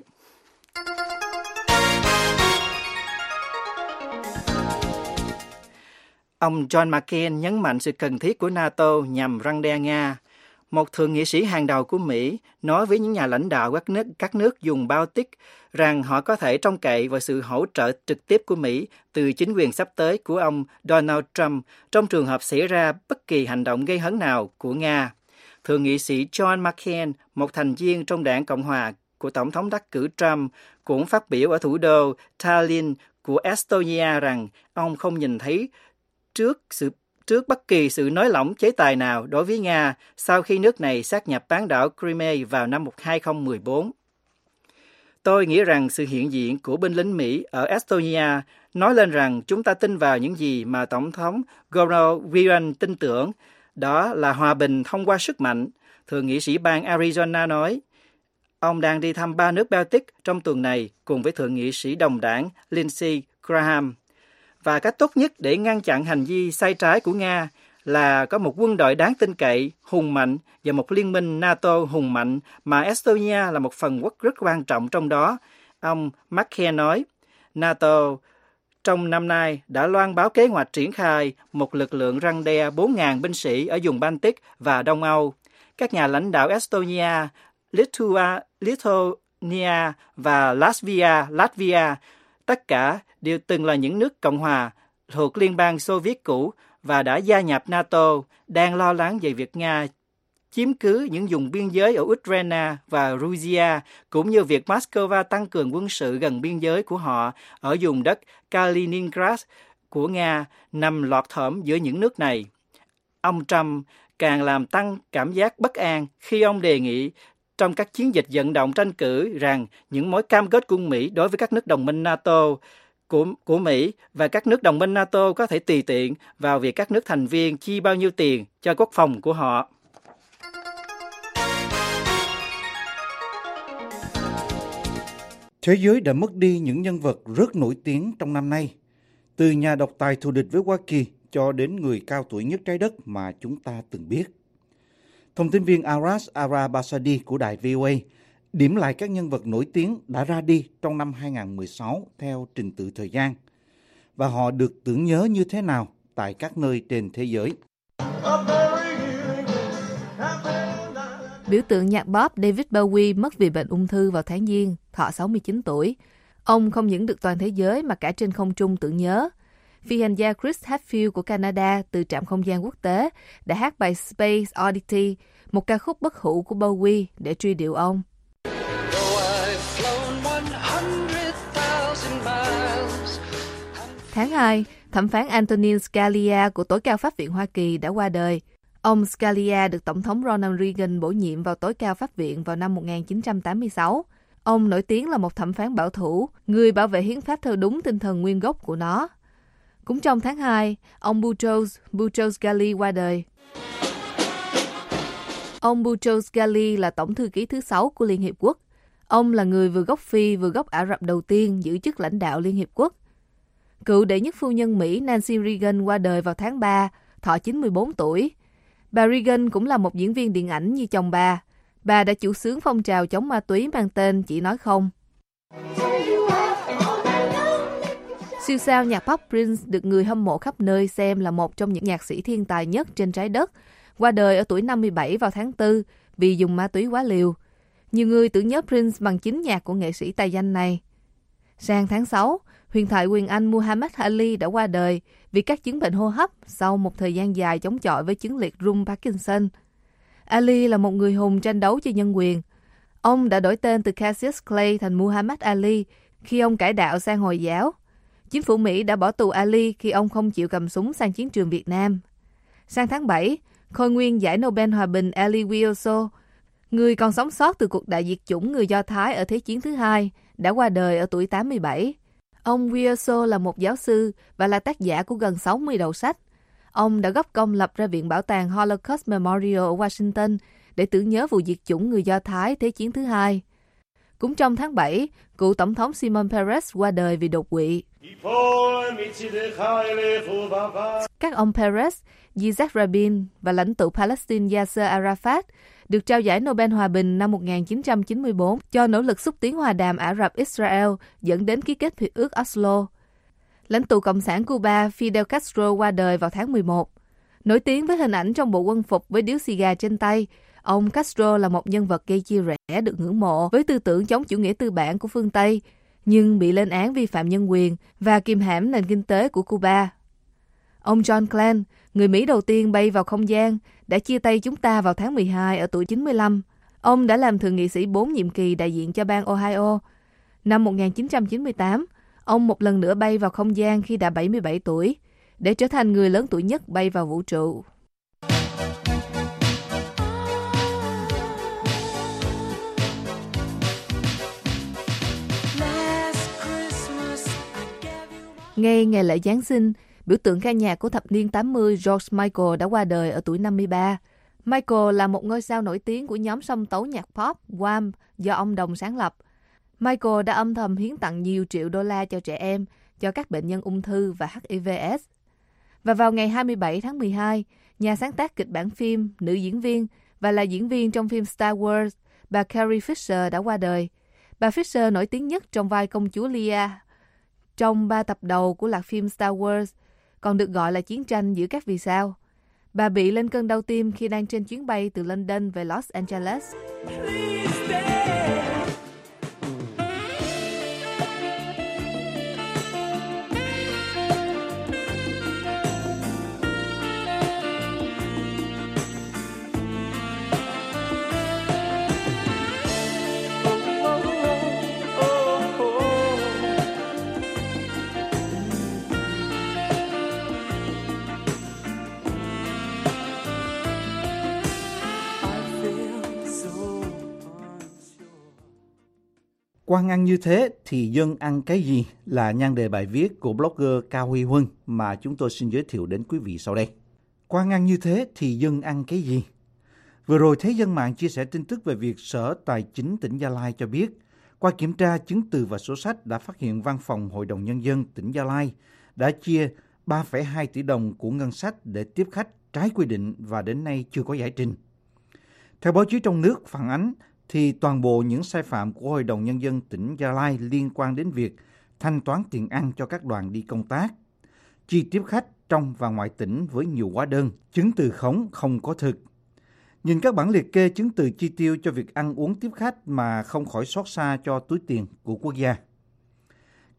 Ông John McCain nhấn mạnh sự cần thiết của NATO nhằm răn đe Nga. Một thượng nghị sĩ hàng đầu của Mỹ nói với những nhà lãnh đạo các nước, các nước vùng Baltic rằng họ có thể trông cậy vào sự hỗ trợ trực tiếp của Mỹ từ chính quyền sắp tới của ông Donald Trump trong trường hợp xảy ra bất kỳ hành động gây hấn nào của Nga. Thượng nghị sĩ John McCain, một thành viên trong đảng Cộng hòa của Tổng thống đắc cử Trump, cũng phát biểu ở thủ đô Tallinn của Estonia rằng ông không nhìn thấy trước sự trước bất kỳ sự nới lỏng chế tài nào đối với Nga sau khi nước này sát nhập bán đảo Crimea vào năm hai nghìn không trăm mười bốn. Tôi nghĩ rằng sự hiện diện của binh lính Mỹ ở Estonia nói lên rằng chúng ta tin vào những gì mà Tổng thống Goro Viran tin tưởng, đó là hòa bình thông qua sức mạnh, thượng nghị sĩ bang Arizona nói. Ông đang đi thăm ba nước Baltic trong tuần này cùng với thượng nghị sĩ đồng đảng Lindsey Graham. Và cách tốt nhất để ngăn chặn hành vi sai trái của Nga là có một quân đội đáng tin cậy, hùng mạnh và một liên minh NATO hùng mạnh mà Estonia là một phần rất quan trọng trong đó. Ông McCain nói, NATO trong năm nay đã loan báo kế hoạch triển khai một lực lượng răn đe bốn nghìn binh sĩ ở vùng Baltic và Đông Âu. Các nhà lãnh đạo Estonia, Litua, Lithuania và Latvia, Latvia tất cả đều từng là những nước Cộng hòa thuộc Liên bang Xô Viết cũ và đã gia nhập NATO, đang lo lắng về việc Nga chiếm cứ những vùng biên giới ở Ukraine và Georgia, cũng như việc Moscow tăng cường quân sự gần biên giới của họ ở vùng đất Kaliningrad của Nga nằm lọt thỏm giữa những nước này. Ông Trump càng làm tăng cảm giác bất an khi ông đề nghị trong các chiến dịch vận động tranh cử rằng những mối cam kết của Mỹ đối với các nước đồng minh NATO của, của Mỹ và các nước đồng minh NATO có thể tùy tiện vào việc các nước thành viên chi bao nhiêu tiền cho quốc phòng của họ. Thế giới đã mất đi những nhân vật rất nổi tiếng trong năm nay, từ nhà độc tài thù địch với Hoa Kỳ cho đến người cao tuổi nhất trái đất mà chúng ta từng biết. Thông tin viên Aras Arabasadi của đài vê o a điểm lại các nhân vật nổi tiếng đã ra đi trong năm hai nghìn không trăm mười sáu theo trình tự thời gian, và họ được tưởng nhớ như thế nào tại các nơi trên thế giới. Biểu tượng nhạc pop David Bowie mất vì bệnh ung thư vào tháng Giêng, thọ sáu mươi chín tuổi. Ông không những được toàn thế giới mà cả trên không trung tưởng nhớ. phi hành gia Chris Hadfield của Canada từ trạm không gian quốc tế đã hát bài Space Oddity, một ca khúc bất hủ của Bowie để truy điệu ông. Tháng hai, thẩm phán Antonin Scalia của Tối cao Pháp viện Hoa Kỳ đã qua đời. Ông Scalia được Tổng thống Ronald Reagan bổ nhiệm vào Tối cao Pháp viện vào năm một nghìn chín trăm tám mươi sáu. Ông nổi tiếng là một thẩm phán bảo thủ, người bảo vệ hiến pháp theo đúng tinh thần nguyên gốc của nó. Cũng trong tháng hai, ông Boutros Boutros Ghali qua đời. Ông Boutros Ghali là tổng thư ký thứ sáu của Liên Hiệp Quốc. Ông là người vừa gốc Phi vừa gốc Ả Rập đầu tiên giữ chức lãnh đạo Liên Hiệp Quốc. Cựu đệ nhất phu nhân Mỹ Nancy Reagan qua đời vào tháng ba, thọ chín mươi bốn tuổi. Bà Reagan cũng là một diễn viên điện ảnh như chồng bà. Bà đã chủ xướng phong trào chống ma túy mang tên Chỉ Nói Không. Siêu sao nhạc pop Prince được người hâm mộ khắp nơi xem là một trong những nhạc sĩ thiên tài nhất trên trái đất, qua đời ở tuổi năm mươi bảy vào tháng tư vì dùng ma túy quá liều. Nhiều người tưởng nhớ Prince bằng chính nhạc của nghệ sĩ tài danh này. Sang tháng sáu, huyền thoại quyền Anh Muhammad Ali đã qua đời vì các chứng bệnh hô hấp sau một thời gian dài chống chọi với chứng liệt rung Parkinson. Ali là một người hùng tranh đấu cho nhân quyền. Ông đã đổi tên từ Cassius Clay thành Muhammad Ali khi ông cải đạo sang Hồi giáo. Chính phủ Mỹ đã bỏ tù Ali khi ông không chịu cầm súng sang chiến trường Việt Nam. Sang tháng bảy, khôi nguyên giải Nobel Hòa bình Elie Wiesel, người còn sống sót từ cuộc đại diệt chủng người Do Thái ở Thế chiến thứ hai, đã qua đời ở tuổi tám mươi bảy. Ông Wiesel là một giáo sư và là tác giả của gần sáu mươi đầu sách. Ông đã góp công lập ra Viện Bảo tàng Holocaust Memorial ở Washington để tưởng nhớ vụ diệt chủng người Do Thái Thế chiến thứ hai. Cũng trong tháng bảy, cựu Tổng thống Shimon Peres qua đời vì đột quỵ. Các ông Peres, Yitzhak Rabin và lãnh tụ Palestine Yasser Arafat được trao giải Nobel Hòa bình năm một nghìn chín trăm chín mươi tư cho nỗ lực xúc tiến hòa đàm Ả Rập-Israel dẫn đến ký kết Hiệp ước Oslo. Lãnh tụ Cộng sản Cuba Fidel Castro qua đời vào tháng mười một. Nổi tiếng với hình ảnh trong bộ quân phục với điếu xì gà trên tay, ông Castro là một nhân vật gây chia rẽ được ngưỡng mộ với tư tưởng chống chủ nghĩa tư bản của phương Tây, nhưng bị lên án vi phạm nhân quyền và kiềm hãm nền kinh tế của Cuba. Ông John Glenn, người Mỹ đầu tiên bay vào không gian, đã chia tay chúng ta vào tháng mười hai ở tuổi chín mươi lăm. Ông đã làm thượng nghị sĩ bốn nhiệm kỳ đại diện cho bang Ohio. Năm một nghìn chín trăm chín mươi tám, ông một lần nữa bay vào không gian khi đã bảy mươi bảy tuổi, để trở thành người lớn tuổi nhất bay vào vũ trụ. Ngay ngày lễ Giáng sinh, biểu tượng ca nhạc của thập niên tám mươi George Michael đã qua đời ở tuổi năm mươi ba. Michael là một ngôi sao nổi tiếng của nhóm song tấu nhạc pop Wham do ông đồng sáng lập. Michael đã âm thầm hiến tặng nhiều triệu đô la cho trẻ em, cho các bệnh nhân ung thư và H I V S. Và vào ngày hai mươi bảy tháng mười hai, nhà sáng tác kịch bản phim, nữ diễn viên và là diễn viên trong phim Star Wars, bà Carrie Fisher đã qua đời. Bà Fisher nổi tiếng nhất trong vai công chúa Leia trong ba tập đầu của loạt phim Star Wars, còn được gọi là chiến tranh giữa các vì sao. Bà bị lên cơn đau tim khi đang trên chuyến bay từ London về Los Angeles. Quan ăn như thế thì dân ăn cái gì là nhan đề bài viết của blogger Cao Huy Huân mà chúng tôi xin giới thiệu đến quý vị sau đây. Quan ăn như thế thì dân ăn cái gì? Vừa rồi Thế Dân Mạng chia sẻ tin tức về việc Sở Tài chính tỉnh Gia Lai cho biết, qua kiểm tra chứng từ và sổ sách đã phát hiện Văn phòng Hội đồng Nhân dân tỉnh Gia Lai đã chia ba phẩy hai tỷ đồng của ngân sách để tiếp khách trái quy định và đến nay chưa có giải trình. Theo báo chí trong nước phản ánh, thì toàn bộ những sai phạm của Hội đồng Nhân dân tỉnh Gia Lai liên quan đến việc thanh toán tiền ăn cho các đoàn đi công tác, chi tiếp khách trong và ngoài tỉnh với nhiều hóa đơn, chứng từ khống không có thực. Nhìn các bản liệt kê chứng từ chi tiêu cho việc ăn uống tiếp khách mà không khỏi xót xa cho túi tiền của quốc gia.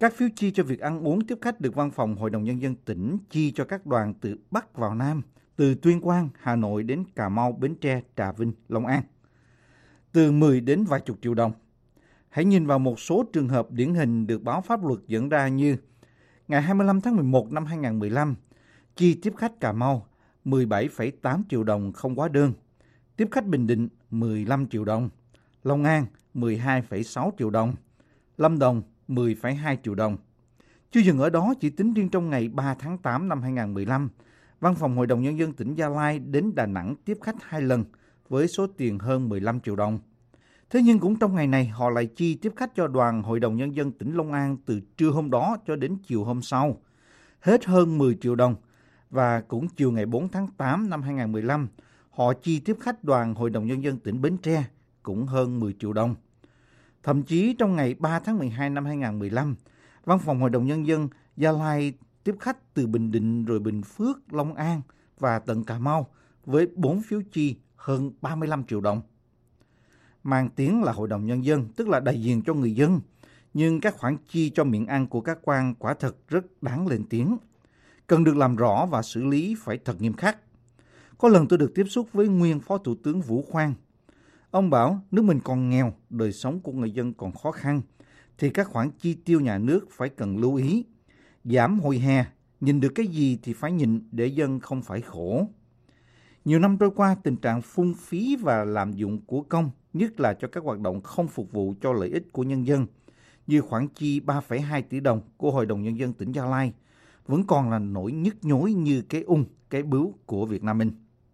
Các phiếu chi cho việc ăn uống tiếp khách được Văn phòng Hội đồng Nhân dân tỉnh chi cho các đoàn từ Bắc vào Nam, từ Tuyên Quang, Hà Nội đến Cà Mau, Bến Tre, Trà Vinh, Long An, từ mười đến vài chục triệu đồng. Hãy nhìn vào một số trường hợp điển hình được báo pháp luật dẫn ra như ngày hai mươi lăm tháng mười một năm hai nghìn không trăm mười lăm, chi tiếp khách Cà Mau mười bảy phẩy tám triệu đồng không hóa đơn, tiếp khách Bình Định mười lăm triệu đồng, Long An mười hai phẩy sáu triệu đồng, Lâm Đồng mười phẩy hai triệu đồng. Chưa dừng ở đó, chỉ tính riêng trong ngày ba tháng tám năm hai nghìn không trăm mười lăm, Văn phòng Hội đồng Nhân dân tỉnh Gia Lai đến Đà Nẵng tiếp khách hai lần với số tiền hơn mười lăm triệu đồng. Thế nhưng cũng trong ngày này, họ lại chi tiếp khách cho đoàn Hội đồng Nhân dân tỉnh Long An từ trưa hôm đó cho đến chiều hôm sau, hết hơn mười triệu đồng. Và cũng chiều ngày bốn tháng tám năm hai nghìn không trăm mười lăm, họ chi tiếp khách đoàn Hội đồng Nhân dân tỉnh Bến Tre cũng hơn mười triệu đồng. Thậm chí trong ngày ba tháng mười hai năm hai nghìn không trăm mười lăm, Văn phòng Hội đồng Nhân dân Gia Lai tiếp khách từ Bình Định rồi Bình Phước, Long An và tận Cà Mau với bốn phiếu chi hơn ba mươi lăm triệu đồng. Mang tiếng là Hội đồng Nhân dân, tức là đại diện cho người dân, nhưng các khoản chi cho miệng ăn của các quan quả thật rất đáng lên tiếng, cần được làm rõ và xử lý phải thật nghiêm khắc. Có lần tôi được tiếp xúc với nguyên Phó Thủ tướng Vũ Khoan. Ông bảo nước mình còn nghèo, đời sống của người dân còn khó khăn, thì các khoản chi tiêu nhà nước phải cần lưu ý. Giảm hồi hè, nhìn được cái gì thì phải nhịn để dân không phải khổ. Nhiều năm trôi qua, tình trạng phung phí và lạm dụng của công, nhất là cho các hoạt động không phục vụ cho lợi ích của nhân dân, như khoản chi ba phẩy hai tỷ đồng của Hội đồng Nhân dân tỉnh Gia Lai, vẫn còn là nỗi nhức nhối như cái ung, cái bướu của Việt Nam Minh.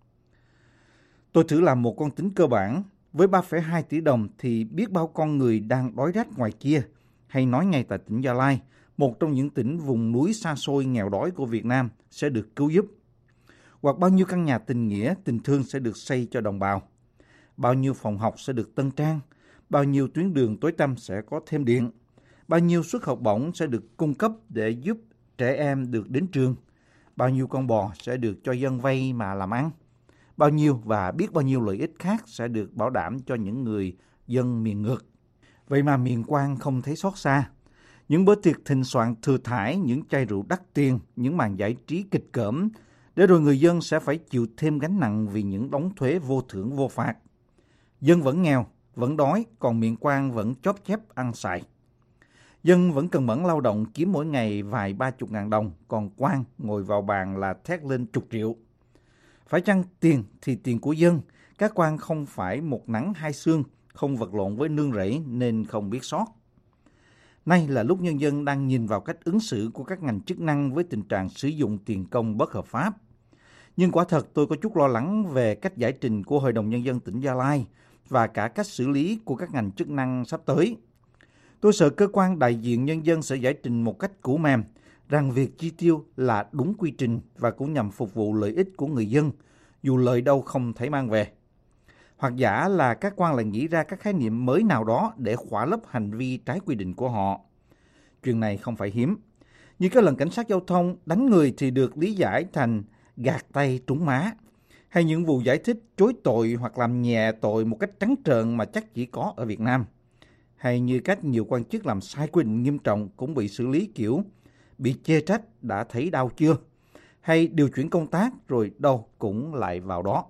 Tôi thử làm một con tính cơ bản, với ba phẩy hai tỷ đồng thì biết bao con người đang đói rách ngoài kia, hay nói ngay tại tỉnh Gia Lai, một trong những tỉnh vùng núi xa xôi nghèo đói của Việt Nam sẽ được cứu giúp. Hoặc bao nhiêu căn nhà tình nghĩa, tình thương sẽ được xây cho đồng bào. Bao nhiêu phòng học sẽ được tân trang, bao nhiêu tuyến đường tối tăm sẽ có thêm điện, bao nhiêu suất học bổng sẽ được cung cấp để giúp trẻ em được đến trường, bao nhiêu con bò sẽ được cho dân vay mà làm ăn, bao nhiêu và biết bao nhiêu lợi ích khác sẽ được bảo đảm cho những người dân miền ngược. Vậy mà miền Quang không thấy xót xa. Những bữa tiệc thịnh soạn thừa thãi, những chai rượu đắt tiền, những màn giải trí kịch cỡm, để rồi người dân sẽ phải chịu thêm gánh nặng vì những đóng thuế vô thưởng vô phạt. Dân vẫn nghèo, vẫn đói, còn miền Quang vẫn chóp chép ăn xài. Dân vẫn cần mẫn lao động kiếm mỗi ngày vài ba chục ngàn đồng, còn Quang ngồi vào bàn là thét lên chục triệu. Phải chăng tiền thì tiền của dân, các quan không phải một nắng hai sương, không vật lộn với nương rẫy nên không biết sót. Nay là lúc nhân dân đang nhìn vào cách ứng xử của các ngành chức năng với tình trạng sử dụng tiền công bất hợp pháp. Nhưng quả thật tôi có chút lo lắng về cách giải trình của Hội đồng Nhân dân tỉnh Gia Lai và cả cách xử lý của các ngành chức năng sắp tới. Tôi sợ cơ quan đại diện nhân dân sẽ giải trình một cách cũ mềm rằng việc chi tiêu là đúng quy trình và cũng nhằm phục vụ lợi ích của người dân, dù lợi đâu không thấy mang về. Hoặc giả là các quan lại nghĩ ra các khái niệm mới nào đó để khỏa lấp hành vi trái quy định của họ. Chuyện này không phải hiếm. Như cái lần cảnh sát giao thông đánh người thì được lý giải thành gạt tay trúng má, hay những vụ giải thích chối tội hoặc làm nhẹ tội một cách trắng trợn mà chắc chỉ có ở Việt Nam. Hay như cách nhiều quan chức làm sai quy định nghiêm trọng cũng bị xử lý kiểu bị chê trách đã thấy đau chưa, hay điều chuyển công tác rồi đâu cũng lại vào đó.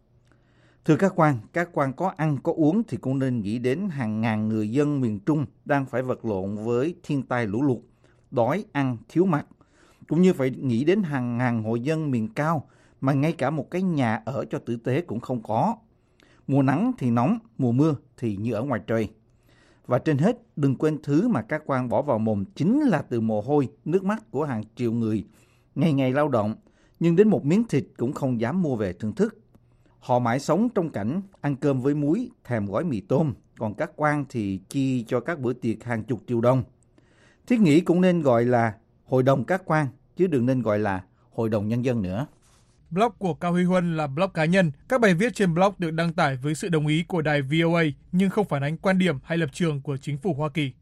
Thưa các quan, các quan có ăn có uống thì cũng nên nghĩ đến hàng ngàn người dân miền Trung đang phải vật lộn với thiên tai lũ lụt, đói ăn thiếu mặc, cũng như phải nghĩ đến hàng ngàn hộ dân miền cao mà ngay cả một cái nhà ở cho tử tế cũng không có. Mùa nắng thì nóng, mùa mưa thì như ở ngoài trời. Và trên hết, đừng quên thứ mà các quan bỏ vào mồm chính là từ mồ hôi, nước mắt của hàng triệu người, ngày ngày lao động, nhưng đến một miếng thịt cũng không dám mua về thưởng thức. Họ mãi sống trong cảnh ăn cơm với muối, thèm gói mì tôm, còn các quan thì chi cho các bữa tiệc hàng chục triệu đồng. Thiết nghĩ cũng nên gọi là Hội đồng các quan, chứ đừng nên gọi là Hội đồng Nhân dân nữa. Blog của Cao Huy Huân là blog cá nhân. Các bài viết trên blog được đăng tải với sự đồng ý của đài vê o a nhưng không phản ánh quan điểm hay lập trường của chính phủ Hoa Kỳ.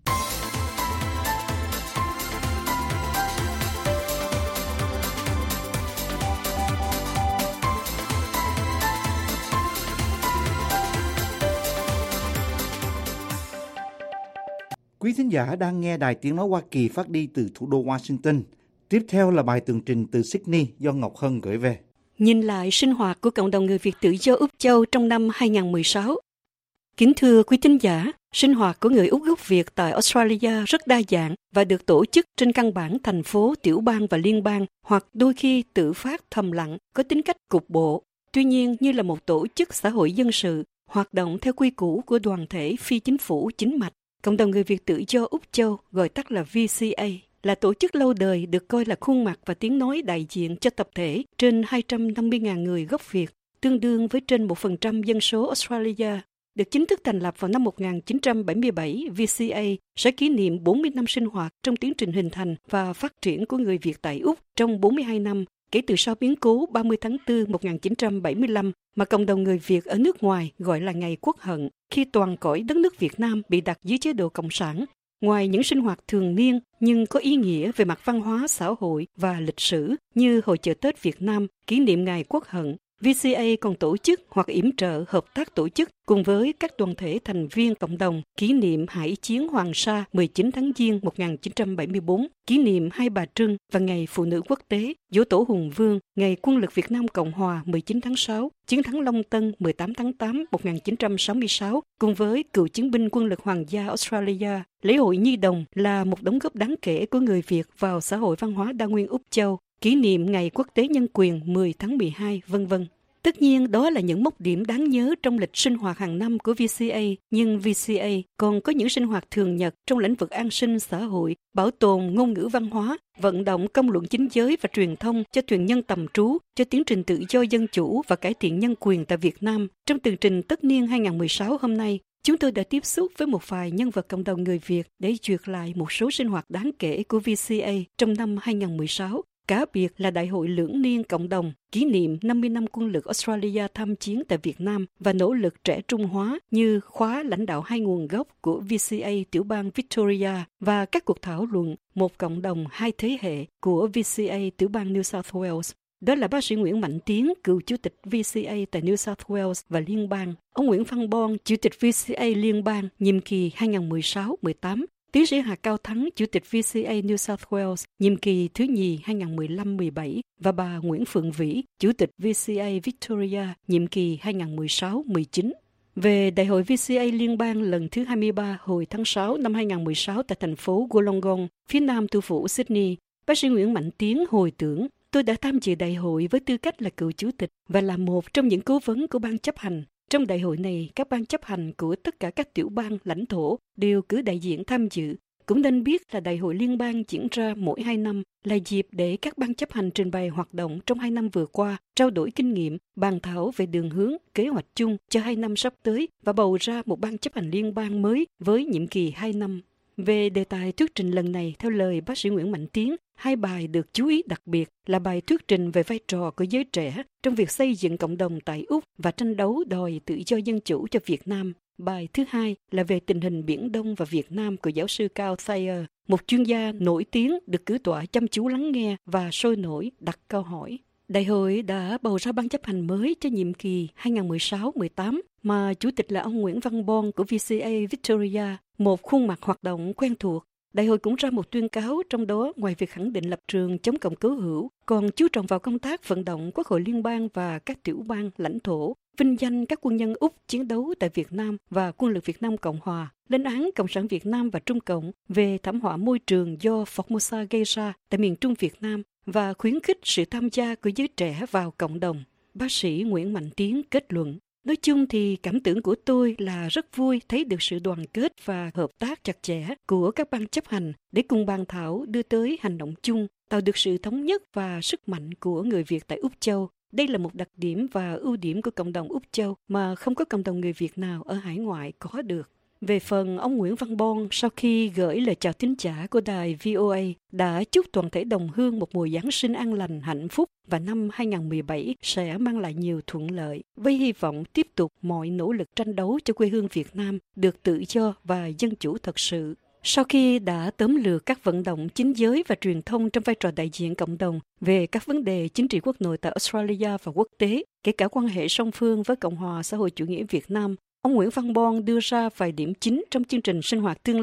Quý thính giả đang nghe Đài Tiếng Nói Hoa Kỳ phát đi từ thủ đô Washington. Tiếp theo là bài tường trình từ Sydney do Ngọc Hân gửi về. Nhìn lại sinh hoạt của cộng đồng người Việt tự do Úc Châu trong năm hai không một sáu. Kính thưa quý thính giả, sinh hoạt của người Úc gốc Việt tại Australia rất đa dạng và được tổ chức trên căn bản thành phố, tiểu bang và liên bang, hoặc đôi khi tự phát thầm lặng, có tính cách cục bộ. Tuy nhiên, như là một tổ chức xã hội dân sự, hoạt động theo quy củ của đoàn thể phi chính phủ chính mạch, cộng đồng người Việt tự do Úc Châu, gọi tắt là vê xê a, là tổ chức lâu đời được coi là khuôn mặt và tiếng nói đại diện cho tập thể trên hai trăm năm mươi nghìn người gốc Việt, tương đương với trên một phần trăm dân số Australia. Được chính thức thành lập vào năm một nghìn chín trăm bảy mươi bảy, vê xê a sẽ kỷ niệm bốn mươi năm sinh hoạt trong tiến trình hình thành và phát triển của người Việt tại Úc trong bốn mươi hai năm, kể từ sau biến cố ba mươi tháng tư một nghìn chín trăm bảy mươi lăm mà cộng đồng người Việt ở nước ngoài gọi là Ngày Quốc hận, khi toàn cõi đất nước Việt Nam bị đặt dưới chế độ Cộng sản. Ngoài những sinh hoạt thường niên nhưng có ý nghĩa về mặt văn hóa, xã hội và lịch sử như Hội chợ Tết Việt Nam, kỷ niệm Ngày Quốc hận, vê xê a còn tổ chức hoặc yểm trợ hợp tác tổ chức cùng với các đoàn thể thành viên cộng đồng kỷ niệm Hải chiến Hoàng Sa mười chín tháng Giêng một nghìn chín trăm bảy mươi tư, kỷ niệm Hai Bà Trưng và Ngày Phụ nữ Quốc tế, Giỗ Tổ Hùng Vương, Ngày Quân lực Việt Nam Cộng Hòa mười chín tháng sáu, Chiến thắng Long Tân mười tám tháng tám một nghìn chín trăm sáu mươi sáu, cùng với Cựu chiến binh Quân lực Hoàng gia Australia. Lễ hội Nhi đồng là một đóng góp đáng kể của người Việt vào xã hội văn hóa đa nguyên Úc Châu, kỷ niệm Ngày Quốc tế Nhân quyền mười tháng mười hai, vân vân. Tất nhiên đó là những mốc điểm đáng nhớ trong lịch sinh hoạt hàng năm của vê xê a, nhưng vê xê a còn có những sinh hoạt thường nhật trong lĩnh vực an sinh xã hội, bảo tồn ngôn ngữ văn hóa, vận động công luận chính giới và truyền thông cho thuyền nhân tầm trú, cho tiến trình tự do dân chủ và cải thiện nhân quyền tại Việt Nam. Trong tường trình tất niên hai không một sáu hôm nay, chúng tôi đã tiếp xúc với một vài nhân vật cộng đồng người Việt để duyệt lại một số sinh hoạt đáng kể của vê xê a trong năm hai không một sáu. Cá biệt là Đại hội lưỡng niên cộng đồng, kỷ niệm năm mươi năm quân lực Australia tham chiến tại Việt Nam và nỗ lực trẻ trung hóa như khóa lãnh đạo hai nguồn gốc của vê xê a tiểu bang Victoria và các cuộc thảo luận một cộng đồng hai thế hệ của vê xê a tiểu bang New South Wales. Đó là bác sĩ Nguyễn Mạnh Tiến, cựu chủ tịch vê xê a tại New South Wales và liên bang, ông Nguyễn Văn Bon, chủ tịch vê xê a liên bang nhiệm kỳ hai không một sáu mười tám, tiến sĩ Hà Cao Thắng, chủ tịch vê xê a New South Wales nhiệm kỳ thứ nhì hai không một lăm mười bảy và bà Nguyễn Phượng Vĩ, chủ tịch vê xê a Victoria nhiệm kỳ hai không một sáu mười chín. Về Đại hội vê xê a liên bang lần thứ hai mươi ba hồi tháng sáu năm hai không một sáu tại thành phố Wollongong, phía nam thủ phủ Sydney, bác sĩ Nguyễn Mạnh Tiến hồi tưởng: Tôi đã tham dự đại hội với tư cách là cựu chủ tịch và là một trong những cố vấn của ban chấp hành. Trong đại hội này, các ban chấp hành của tất cả các tiểu bang, lãnh thổ đều cử đại diện tham dự. Cũng nên biết là đại hội liên bang diễn ra mỗi hai năm, là dịp để các ban chấp hành trình bày hoạt động trong hai năm vừa qua, trao đổi kinh nghiệm, bàn thảo về đường hướng, kế hoạch chung cho hai năm sắp tới và bầu ra một ban chấp hành liên bang mới với nhiệm kỳ hai năm. Về đề tài thuyết trình lần này, theo lời bác sĩ Nguyễn Mạnh Tiến, hai bài được chú ý đặc biệt là bài thuyết trình về vai trò của giới trẻ trong việc xây dựng cộng đồng tại Úc và tranh đấu đòi tự do dân chủ cho Việt Nam. Bài thứ hai là về tình hình Biển Đông và Việt Nam của giáo sư Cao Thayer, một chuyên gia nổi tiếng được cử tọa chăm chú lắng nghe và sôi nổi đặt câu hỏi. Đại hội đã bầu ra ban chấp hành mới cho nhiệm kỳ hai không một sáu mười tám mà chủ tịch là ông Nguyễn Văn Bon của vê xê a Victoria, một khuôn mặt hoạt động quen thuộc. Đại hội cũng ra một tuyên cáo, trong đó ngoài việc khẳng định lập trường chống cộng cứu hữu, còn chú trọng vào công tác vận động Quốc hội liên bang và các tiểu bang, lãnh thổ, vinh danh các quân nhân Úc chiến đấu tại Việt Nam và Quân lực Việt Nam Cộng Hòa, lên án Cộng sản Việt Nam và Trung Cộng về thảm họa môi trường do Formosa gây ra tại miền Trung Việt Nam và khuyến khích sự tham gia của giới trẻ vào cộng đồng. Bác sĩ Nguyễn Mạnh Tiến kết luận: Nói chung thì cảm tưởng của tôi là rất vui thấy được sự đoàn kết và hợp tác chặt chẽ của các ban chấp hành để cùng bàn thảo đưa tới hành động chung, tạo được sự thống nhất và sức mạnh của người Việt tại Úc Châu. Đây là một đặc điểm và ưu điểm của cộng đồng Úc Châu mà không có cộng đồng người Việt nào ở hải ngoại có được. Về phần ông Nguyễn Văn Bon, sau khi gửi lời chào thính giả của đài vê o a, đã chúc toàn thể đồng hương một mùa Giáng sinh an lành, hạnh phúc và năm hai không một bảy sẽ mang lại nhiều thuận lợi, với hy vọng tiếp tục mọi nỗ lực tranh đấu cho quê hương Việt Nam được tự do và dân chủ thật sự. Sau khi đã tóm lược các vận động chính giới và truyền thông trong vai trò đại diện cộng đồng về các vấn đề chính trị quốc nội tại Australia và quốc tế, kể cả quan hệ song phương với Cộng hòa xã hội chủ nghĩa Việt Nam, ông Nguyễn Văn Bon đưa ra vài điểm chính trong chương trình sinh hoạt tương lai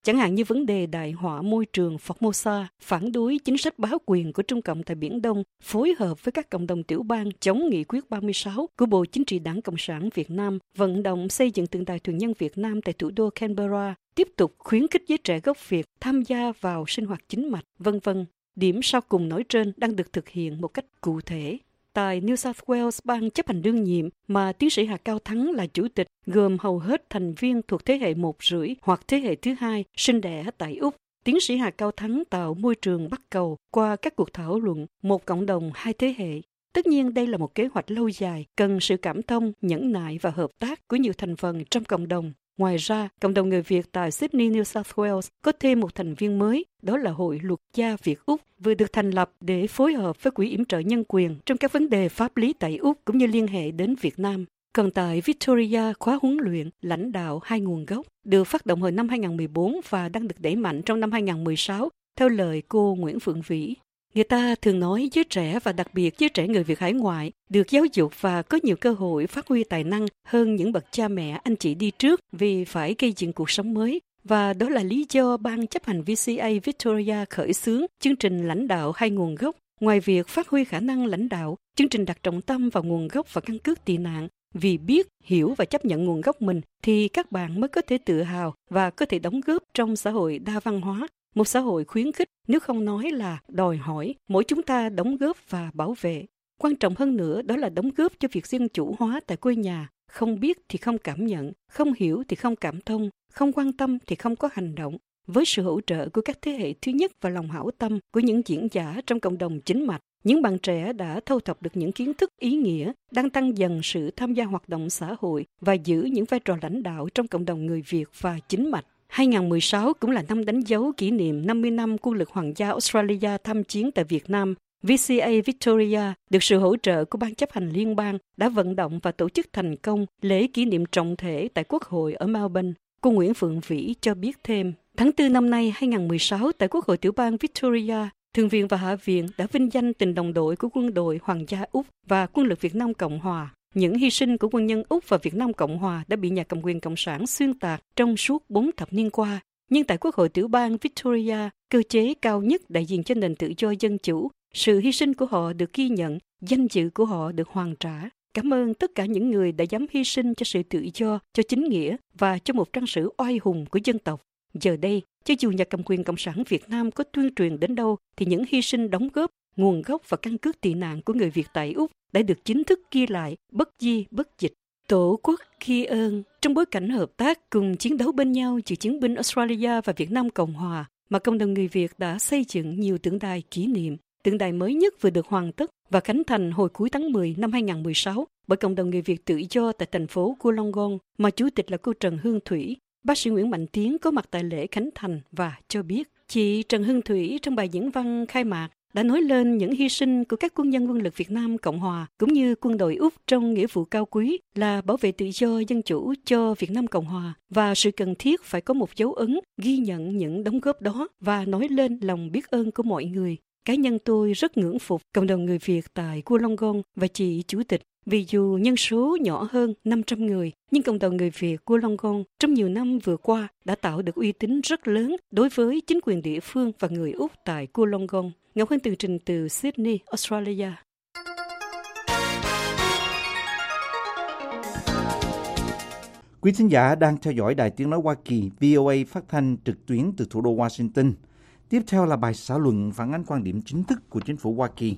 chẳng hạn như vấn đề đại họa môi trường Formosa, phản đối chính sách bá quyền của Trung Cộng tại Biển Đông, phối hợp với các cộng đồng tiểu bang chống nghị quyết ba mươi sáu của Bộ Chính trị Đảng Cộng sản Việt Nam, vận động xây dựng tượng đài thuyền nhân Việt Nam tại thủ đô Canberra, tiếp tục khuyến khích giới trẻ gốc Việt tham gia vào sinh hoạt chính mạch, vân vân. Điểm sau cùng nói trên đang được thực hiện một cách cụ thể. Tại New South Wales, ban chấp hành đương nhiệm mà tiến sĩ Hà Cao Thắng là chủ tịch, gồm hầu hết thành viên thuộc thế hệ một rưỡi hoặc thế hệ thứ hai sinh đẻ tại Úc. Tiến sĩ Hà Cao Thắng tạo môi trường bắt cầu qua các cuộc thảo luận một cộng đồng hai thế hệ. Tất nhiên đây là một kế hoạch lâu dài, cần sự cảm thông, nhẫn nại và hợp tác của nhiều thành phần trong cộng đồng. Ngoài ra, cộng đồng người Việt tại Sydney, New South Wales có thêm một thành viên mới, đó là Hội Luật gia Việt-Úc, vừa được thành lập để phối hợp với Quỹ yểm trợ nhân quyền trong các vấn đề pháp lý tại Úc cũng như liên hệ đến Việt Nam. Còn tại Victoria, khóa huấn luyện lãnh đạo hai nguồn gốc được phát động hồi năm hai không một bốn và đang được đẩy mạnh trong năm hai không một sáu, theo lời cô Nguyễn Phượng Vĩ. Người ta thường nói giới trẻ và đặc biệt giới trẻ người Việt hải ngoại được giáo dục và có nhiều cơ hội phát huy tài năng hơn những bậc cha mẹ anh chị đi trước vì phải gây dựng cuộc sống mới. Và đó là lý do Ban chấp hành vê xê a Victoria khởi xướng chương trình lãnh đạo hai nguồn gốc. Ngoài việc phát huy khả năng lãnh đạo, chương trình đặt trọng tâm vào nguồn gốc và căn cước tị nạn. Vì biết, hiểu và chấp nhận nguồn gốc mình thì các bạn mới có thể tự hào và có thể đóng góp trong xã hội đa văn hóa. Một xã hội khuyến khích, nếu không nói là đòi hỏi, mỗi chúng ta đóng góp và bảo vệ. Quan trọng hơn nữa đó là đóng góp cho việc dân chủ hóa tại quê nhà. Không biết thì không cảm nhận, không hiểu thì không cảm thông, không quan tâm thì không có hành động. Với sự hỗ trợ của các thế hệ thứ nhất và lòng hảo tâm của những diễn giả trong cộng đồng chính mạch, những bạn trẻ đã thâu thập được những kiến thức ý nghĩa, đang tăng dần sự tham gia hoạt động xã hội và giữ những vai trò lãnh đạo trong cộng đồng người Việt và chính mạch. hai không một sáu cũng là năm đánh dấu kỷ niệm năm mươi năm quân lực hoàng gia Australia tham chiến tại Việt Nam. vê xê a Victoria được sự hỗ trợ của Ban chấp hành liên bang đã vận động và tổ chức thành công lễ kỷ niệm trọng thể tại Quốc hội ở Melbourne. Cô Nguyễn Phượng Vĩ cho biết thêm, tháng tư năm nay hai không một sáu tại Quốc hội tiểu bang Victoria, Thượng viện và Hạ viện đã vinh danh tình đồng đội của quân đội Hoàng gia Úc và quân lực Việt Nam Cộng Hòa. Những hy sinh của quân nhân Úc và Việt Nam Cộng Hòa đã bị nhà cầm quyền Cộng sản xuyên tạc trong suốt bốn thập niên qua. Nhưng tại Quốc hội tiểu bang Victoria, cơ chế cao nhất đại diện cho nền tự do dân chủ, sự hy sinh của họ được ghi nhận, danh dự của họ được hoàn trả. Cảm ơn tất cả những người đã dám hy sinh cho sự tự do, cho chính nghĩa và cho một trang sử oai hùng của dân tộc. Giờ đây, cho dù nhà cầm quyền Cộng sản Việt Nam có tuyên truyền đến đâu, thì những hy sinh đóng góp, nguồn gốc và căn cước tị nạn của người Việt tại Úc đã được chính thức ghi lại, bất di bất dịch. Tổ quốc tri ân trong bối cảnh hợp tác cùng chiến đấu bên nhau giữa chiến binh Australia và Việt Nam Cộng Hòa mà cộng đồng người Việt đã xây dựng nhiều tượng đài kỷ niệm. Tượng đài mới nhất vừa được hoàn tất và khánh thành hồi cuối tháng mười năm hai không một sáu bởi cộng đồng người Việt tự do tại thành phố Wollongong mà chủ tịch là cô Trần Hương Thủy. Bác sĩ Nguyễn Mạnh Tiến có mặt tại lễ khánh thành và cho biết chị Trần Hương Thủy trong bài diễn văn khai mạc đã nói lên những hy sinh của các quân nhân quân lực Việt Nam Cộng Hòa cũng như quân đội Úc trong nghĩa vụ cao quý là bảo vệ tự do dân chủ cho Việt Nam Cộng Hòa và sự cần thiết phải có một dấu ấn ghi nhận những đóng góp đó và nói lên lòng biết ơn của mọi người. Cá nhân tôi rất ngưỡng phục cộng đồng người Việt tại Wollongong và chị chủ tịch vì dù nhân số nhỏ hơn năm trăm người, nhưng cộng đồng người Việt Wollongong trong nhiều năm vừa qua đã tạo được uy tín rất lớn đối với chính quyền địa phương và người Úc tại Wollongong. Ngọc Hân tường trình từ Sydney, Australia. Quý thính giả đang theo dõi Đài Tiếng Nói Hoa Kỳ vê o a phát thanh trực tuyến từ thủ đô Washington. Tiếp theo là bài xã luận phản ánh quan điểm chính thức của chính phủ Hoa Kỳ.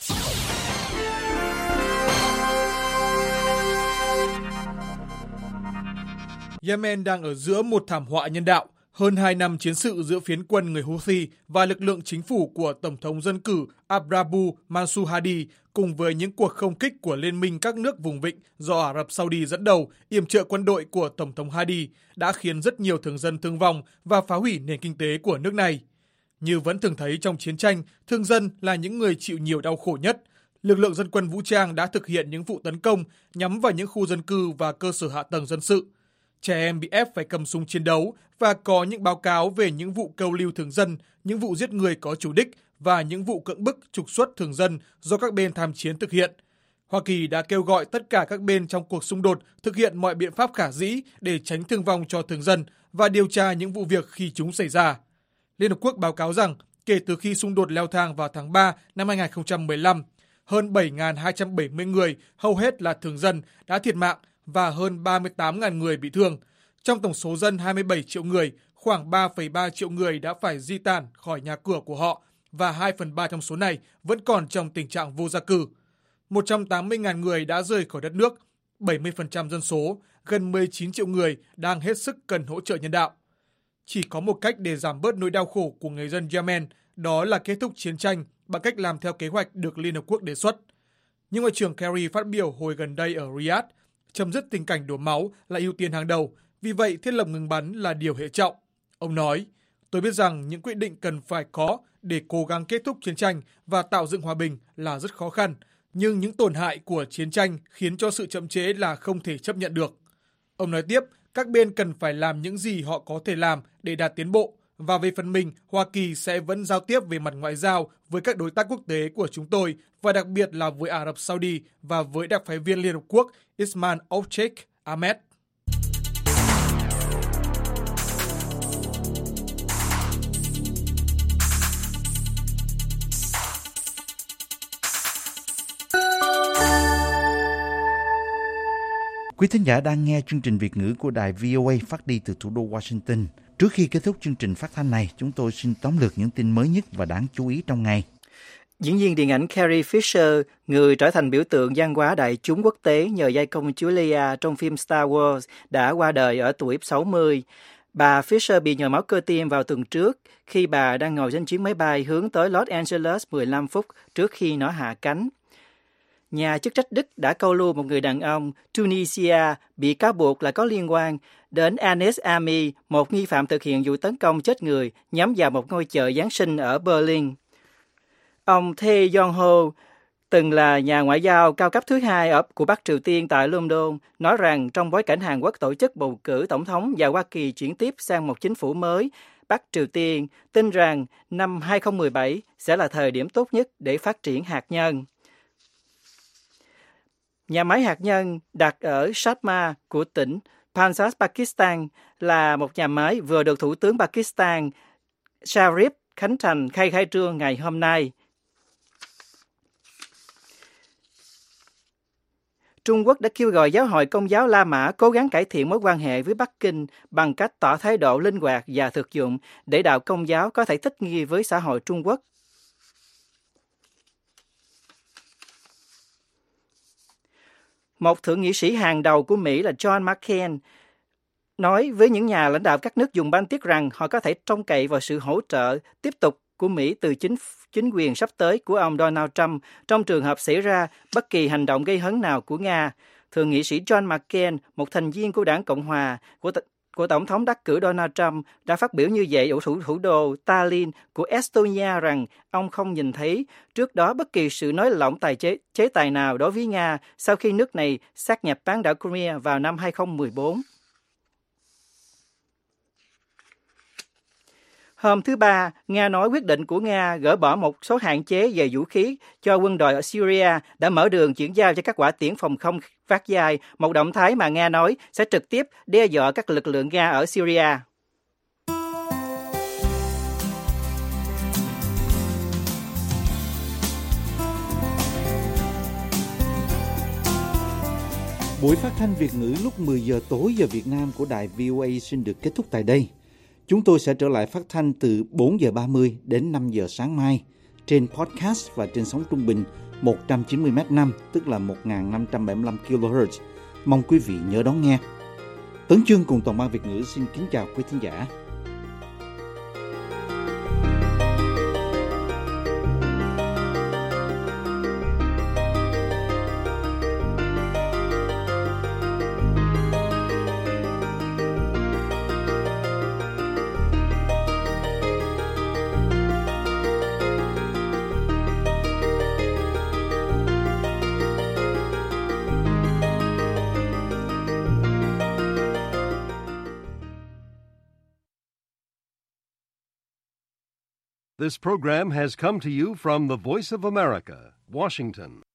Yemen đang ở giữa một thảm họa nhân đạo. Hơn hai năm chiến sự giữa phiến quân người Houthi và lực lượng chính phủ của Tổng thống dân cử Abdrabbuh Mansur Hadi cùng với những cuộc không kích của Liên minh các nước vùng vịnh do Ả Rập Saudi dẫn đầu, yểm trợ quân đội của Tổng thống Hadi đã khiến rất nhiều thường dân thương vong và phá hủy nền kinh tế của nước này. Như vẫn thường thấy trong chiến tranh, thương dân là những người chịu nhiều đau khổ nhất. Lực lượng dân quân vũ trang đã thực hiện những vụ tấn công nhắm vào những khu dân cư và cơ sở hạ tầng dân sự. Trẻ em bị ép phải cầm súng chiến đấu và có những báo cáo về những vụ câu lưu thường dân, những vụ giết người có chủ đích và những vụ cưỡng bức trục xuất thường dân do các bên tham chiến thực hiện. Hoa Kỳ đã kêu gọi tất cả các bên trong cuộc xung đột thực hiện mọi biện pháp khả dĩ để tránh thương vong cho thường dân và điều tra những vụ việc khi chúng xảy ra. Liên Hợp Quốc báo cáo rằng kể từ khi xung đột leo thang vào tháng ba năm hai không một lăm, hơn bảy nghìn hai trăm bảy mươi người, hầu hết là thường dân, đã thiệt mạng và hơn ba mươi tám nghìn người bị thương. Trong tổng số dân hai mươi bảy triệu người, khoảng ba phẩy ba triệu người đã phải di tản khỏi nhà cửa của họ và hai phần ba trong số này vẫn còn trong tình trạng vô gia cư. một trăm tám mươi nghìn người đã rời khỏi đất nước, bảy mươi phần trăm dân số, gần mười chín triệu người đang hết sức cần hỗ trợ nhân đạo. Chỉ có một cách để giảm bớt nỗi đau khổ của người dân Yemen, đó là kết thúc chiến tranh bằng cách làm theo kế hoạch được Liên Hợp Quốc đề xuất. Nhưng Ngoại trưởng Kerry phát biểu hồi gần đây ở Riyadh, chấm dứt tình cảnh đổ máu là ưu tiên hàng đầu, vì vậy thiết lập ngừng bắn là điều hệ trọng. Ông nói, tôi biết rằng những quyết định cần phải có để cố gắng kết thúc chiến tranh và tạo dựng hòa bình là rất khó khăn, nhưng những tổn hại của chiến tranh khiến cho sự chậm trễ là không thể chấp nhận được. Ông nói tiếp, các bên cần phải làm những gì họ có thể làm để đạt tiến bộ, và về phần mình, Hoa Kỳ sẽ vẫn giao tiếp về mặt ngoại giao với các đối tác quốc tế của chúng tôi, và đặc biệt là với Ả Rập Saudi và với đặc phái viên Liên Hợp Quốc Ismail Old-Sheikh Ahmed. Quý thính giả đang nghe chương trình Việt ngữ của đài vê o a phát đi từ thủ đô Washington. Trước khi kết thúc chương trình phát thanh này, chúng tôi xin tóm lược những tin mới nhất và đáng chú ý trong ngày. Diễn viên điện ảnh Carrie Fisher, người trở thành biểu tượng văn hóa đại chúng quốc tế nhờ vai công chúa Leia trong phim Star Wars, đã qua đời ở tuổi sáu mươi. Bà Fisher bị nhồi máu cơ tim vào tuần trước khi bà đang ngồi trên chuyến máy bay hướng tới Los Angeles mười lăm phút trước khi nó hạ cánh. Nhà chức trách Đức đã câu lưu một người đàn ông Tunisia bị cáo buộc là có liên quan đến Anis Amri, một nghi phạm thực hiện vụ tấn công chết người nhắm vào một ngôi chợ Giáng sinh ở Berlin. Ông Tae Yong-ho, từng là nhà ngoại giao cao cấp thứ hai ở của Bắc Triều Tiên tại London, nói rằng trong bối cảnh Hàn Quốc tổ chức bầu cử tổng thống và Hoa Kỳ chuyển tiếp sang một chính phủ mới, Bắc Triều Tiên tin rằng năm hai không một bảy sẽ là thời điểm tốt nhất để phát triển hạt nhân. Nhà máy hạt nhân đặt ở Shatma của tỉnh Panjab, Pakistan là một nhà máy vừa được Thủ tướng Pakistan Sharif khánh thành khai khai trương ngày hôm nay. Trung Quốc đã kêu gọi giáo hội Công giáo La Mã cố gắng cải thiện mối quan hệ với Bắc Kinh bằng cách tỏ thái độ linh hoạt và thực dụng để đạo Công giáo có thể thích nghi với xã hội Trung Quốc. Một thượng nghị sĩ hàng đầu của Mỹ là John McCain nói với những nhà lãnh đạo các nước dùng Baltic rằng họ có thể trông cậy vào sự hỗ trợ tiếp tục của Mỹ từ chính chính quyền sắp tới của ông Donald Trump trong trường hợp xảy ra bất kỳ hành động gây hấn nào của Nga. Thượng nghị sĩ John McCain, một thành viên của Đảng Cộng hòa của, t- của Tổng thống đắc cử Donald Trump, đã phát biểu như vậy ở thủ, thủ đô Tallinn của Estonia rằng ông không nhìn thấy trước đó bất kỳ sự nới lỏng tài chế, chế tài nào đối với Nga sau khi nước này sát nhập bán đảo Crimea vào năm hai không một bốn. Hôm thứ Ba, Nga nói quyết định của Nga gỡ bỏ một số hạn chế về vũ khí cho quân đội ở Syria đã mở đường chuyển giao cho các hỏa tiễn phòng không phát dài, một động thái mà Nga nói sẽ trực tiếp đe dọa các lực lượng Nga ở Syria. Buổi phát thanh Việt ngữ lúc mười giờ tối giờ Việt Nam của đài vê o a xin được kết thúc tại đây. Chúng tôi sẽ trở lại phát thanh từ bốn giờ ba mươi đến năm giờ sáng mai trên podcast và trên sóng trung bình một trăm chín mươi mét năm, tức là một nghìn năm trăm bảy mươi lăm ki lô héc. Mong quý vị nhớ đón nghe. Tấn Chương cùng toàn ban Việt ngữ xin kính chào quý thính giả. This program has come to you from the Voice of America, Washington.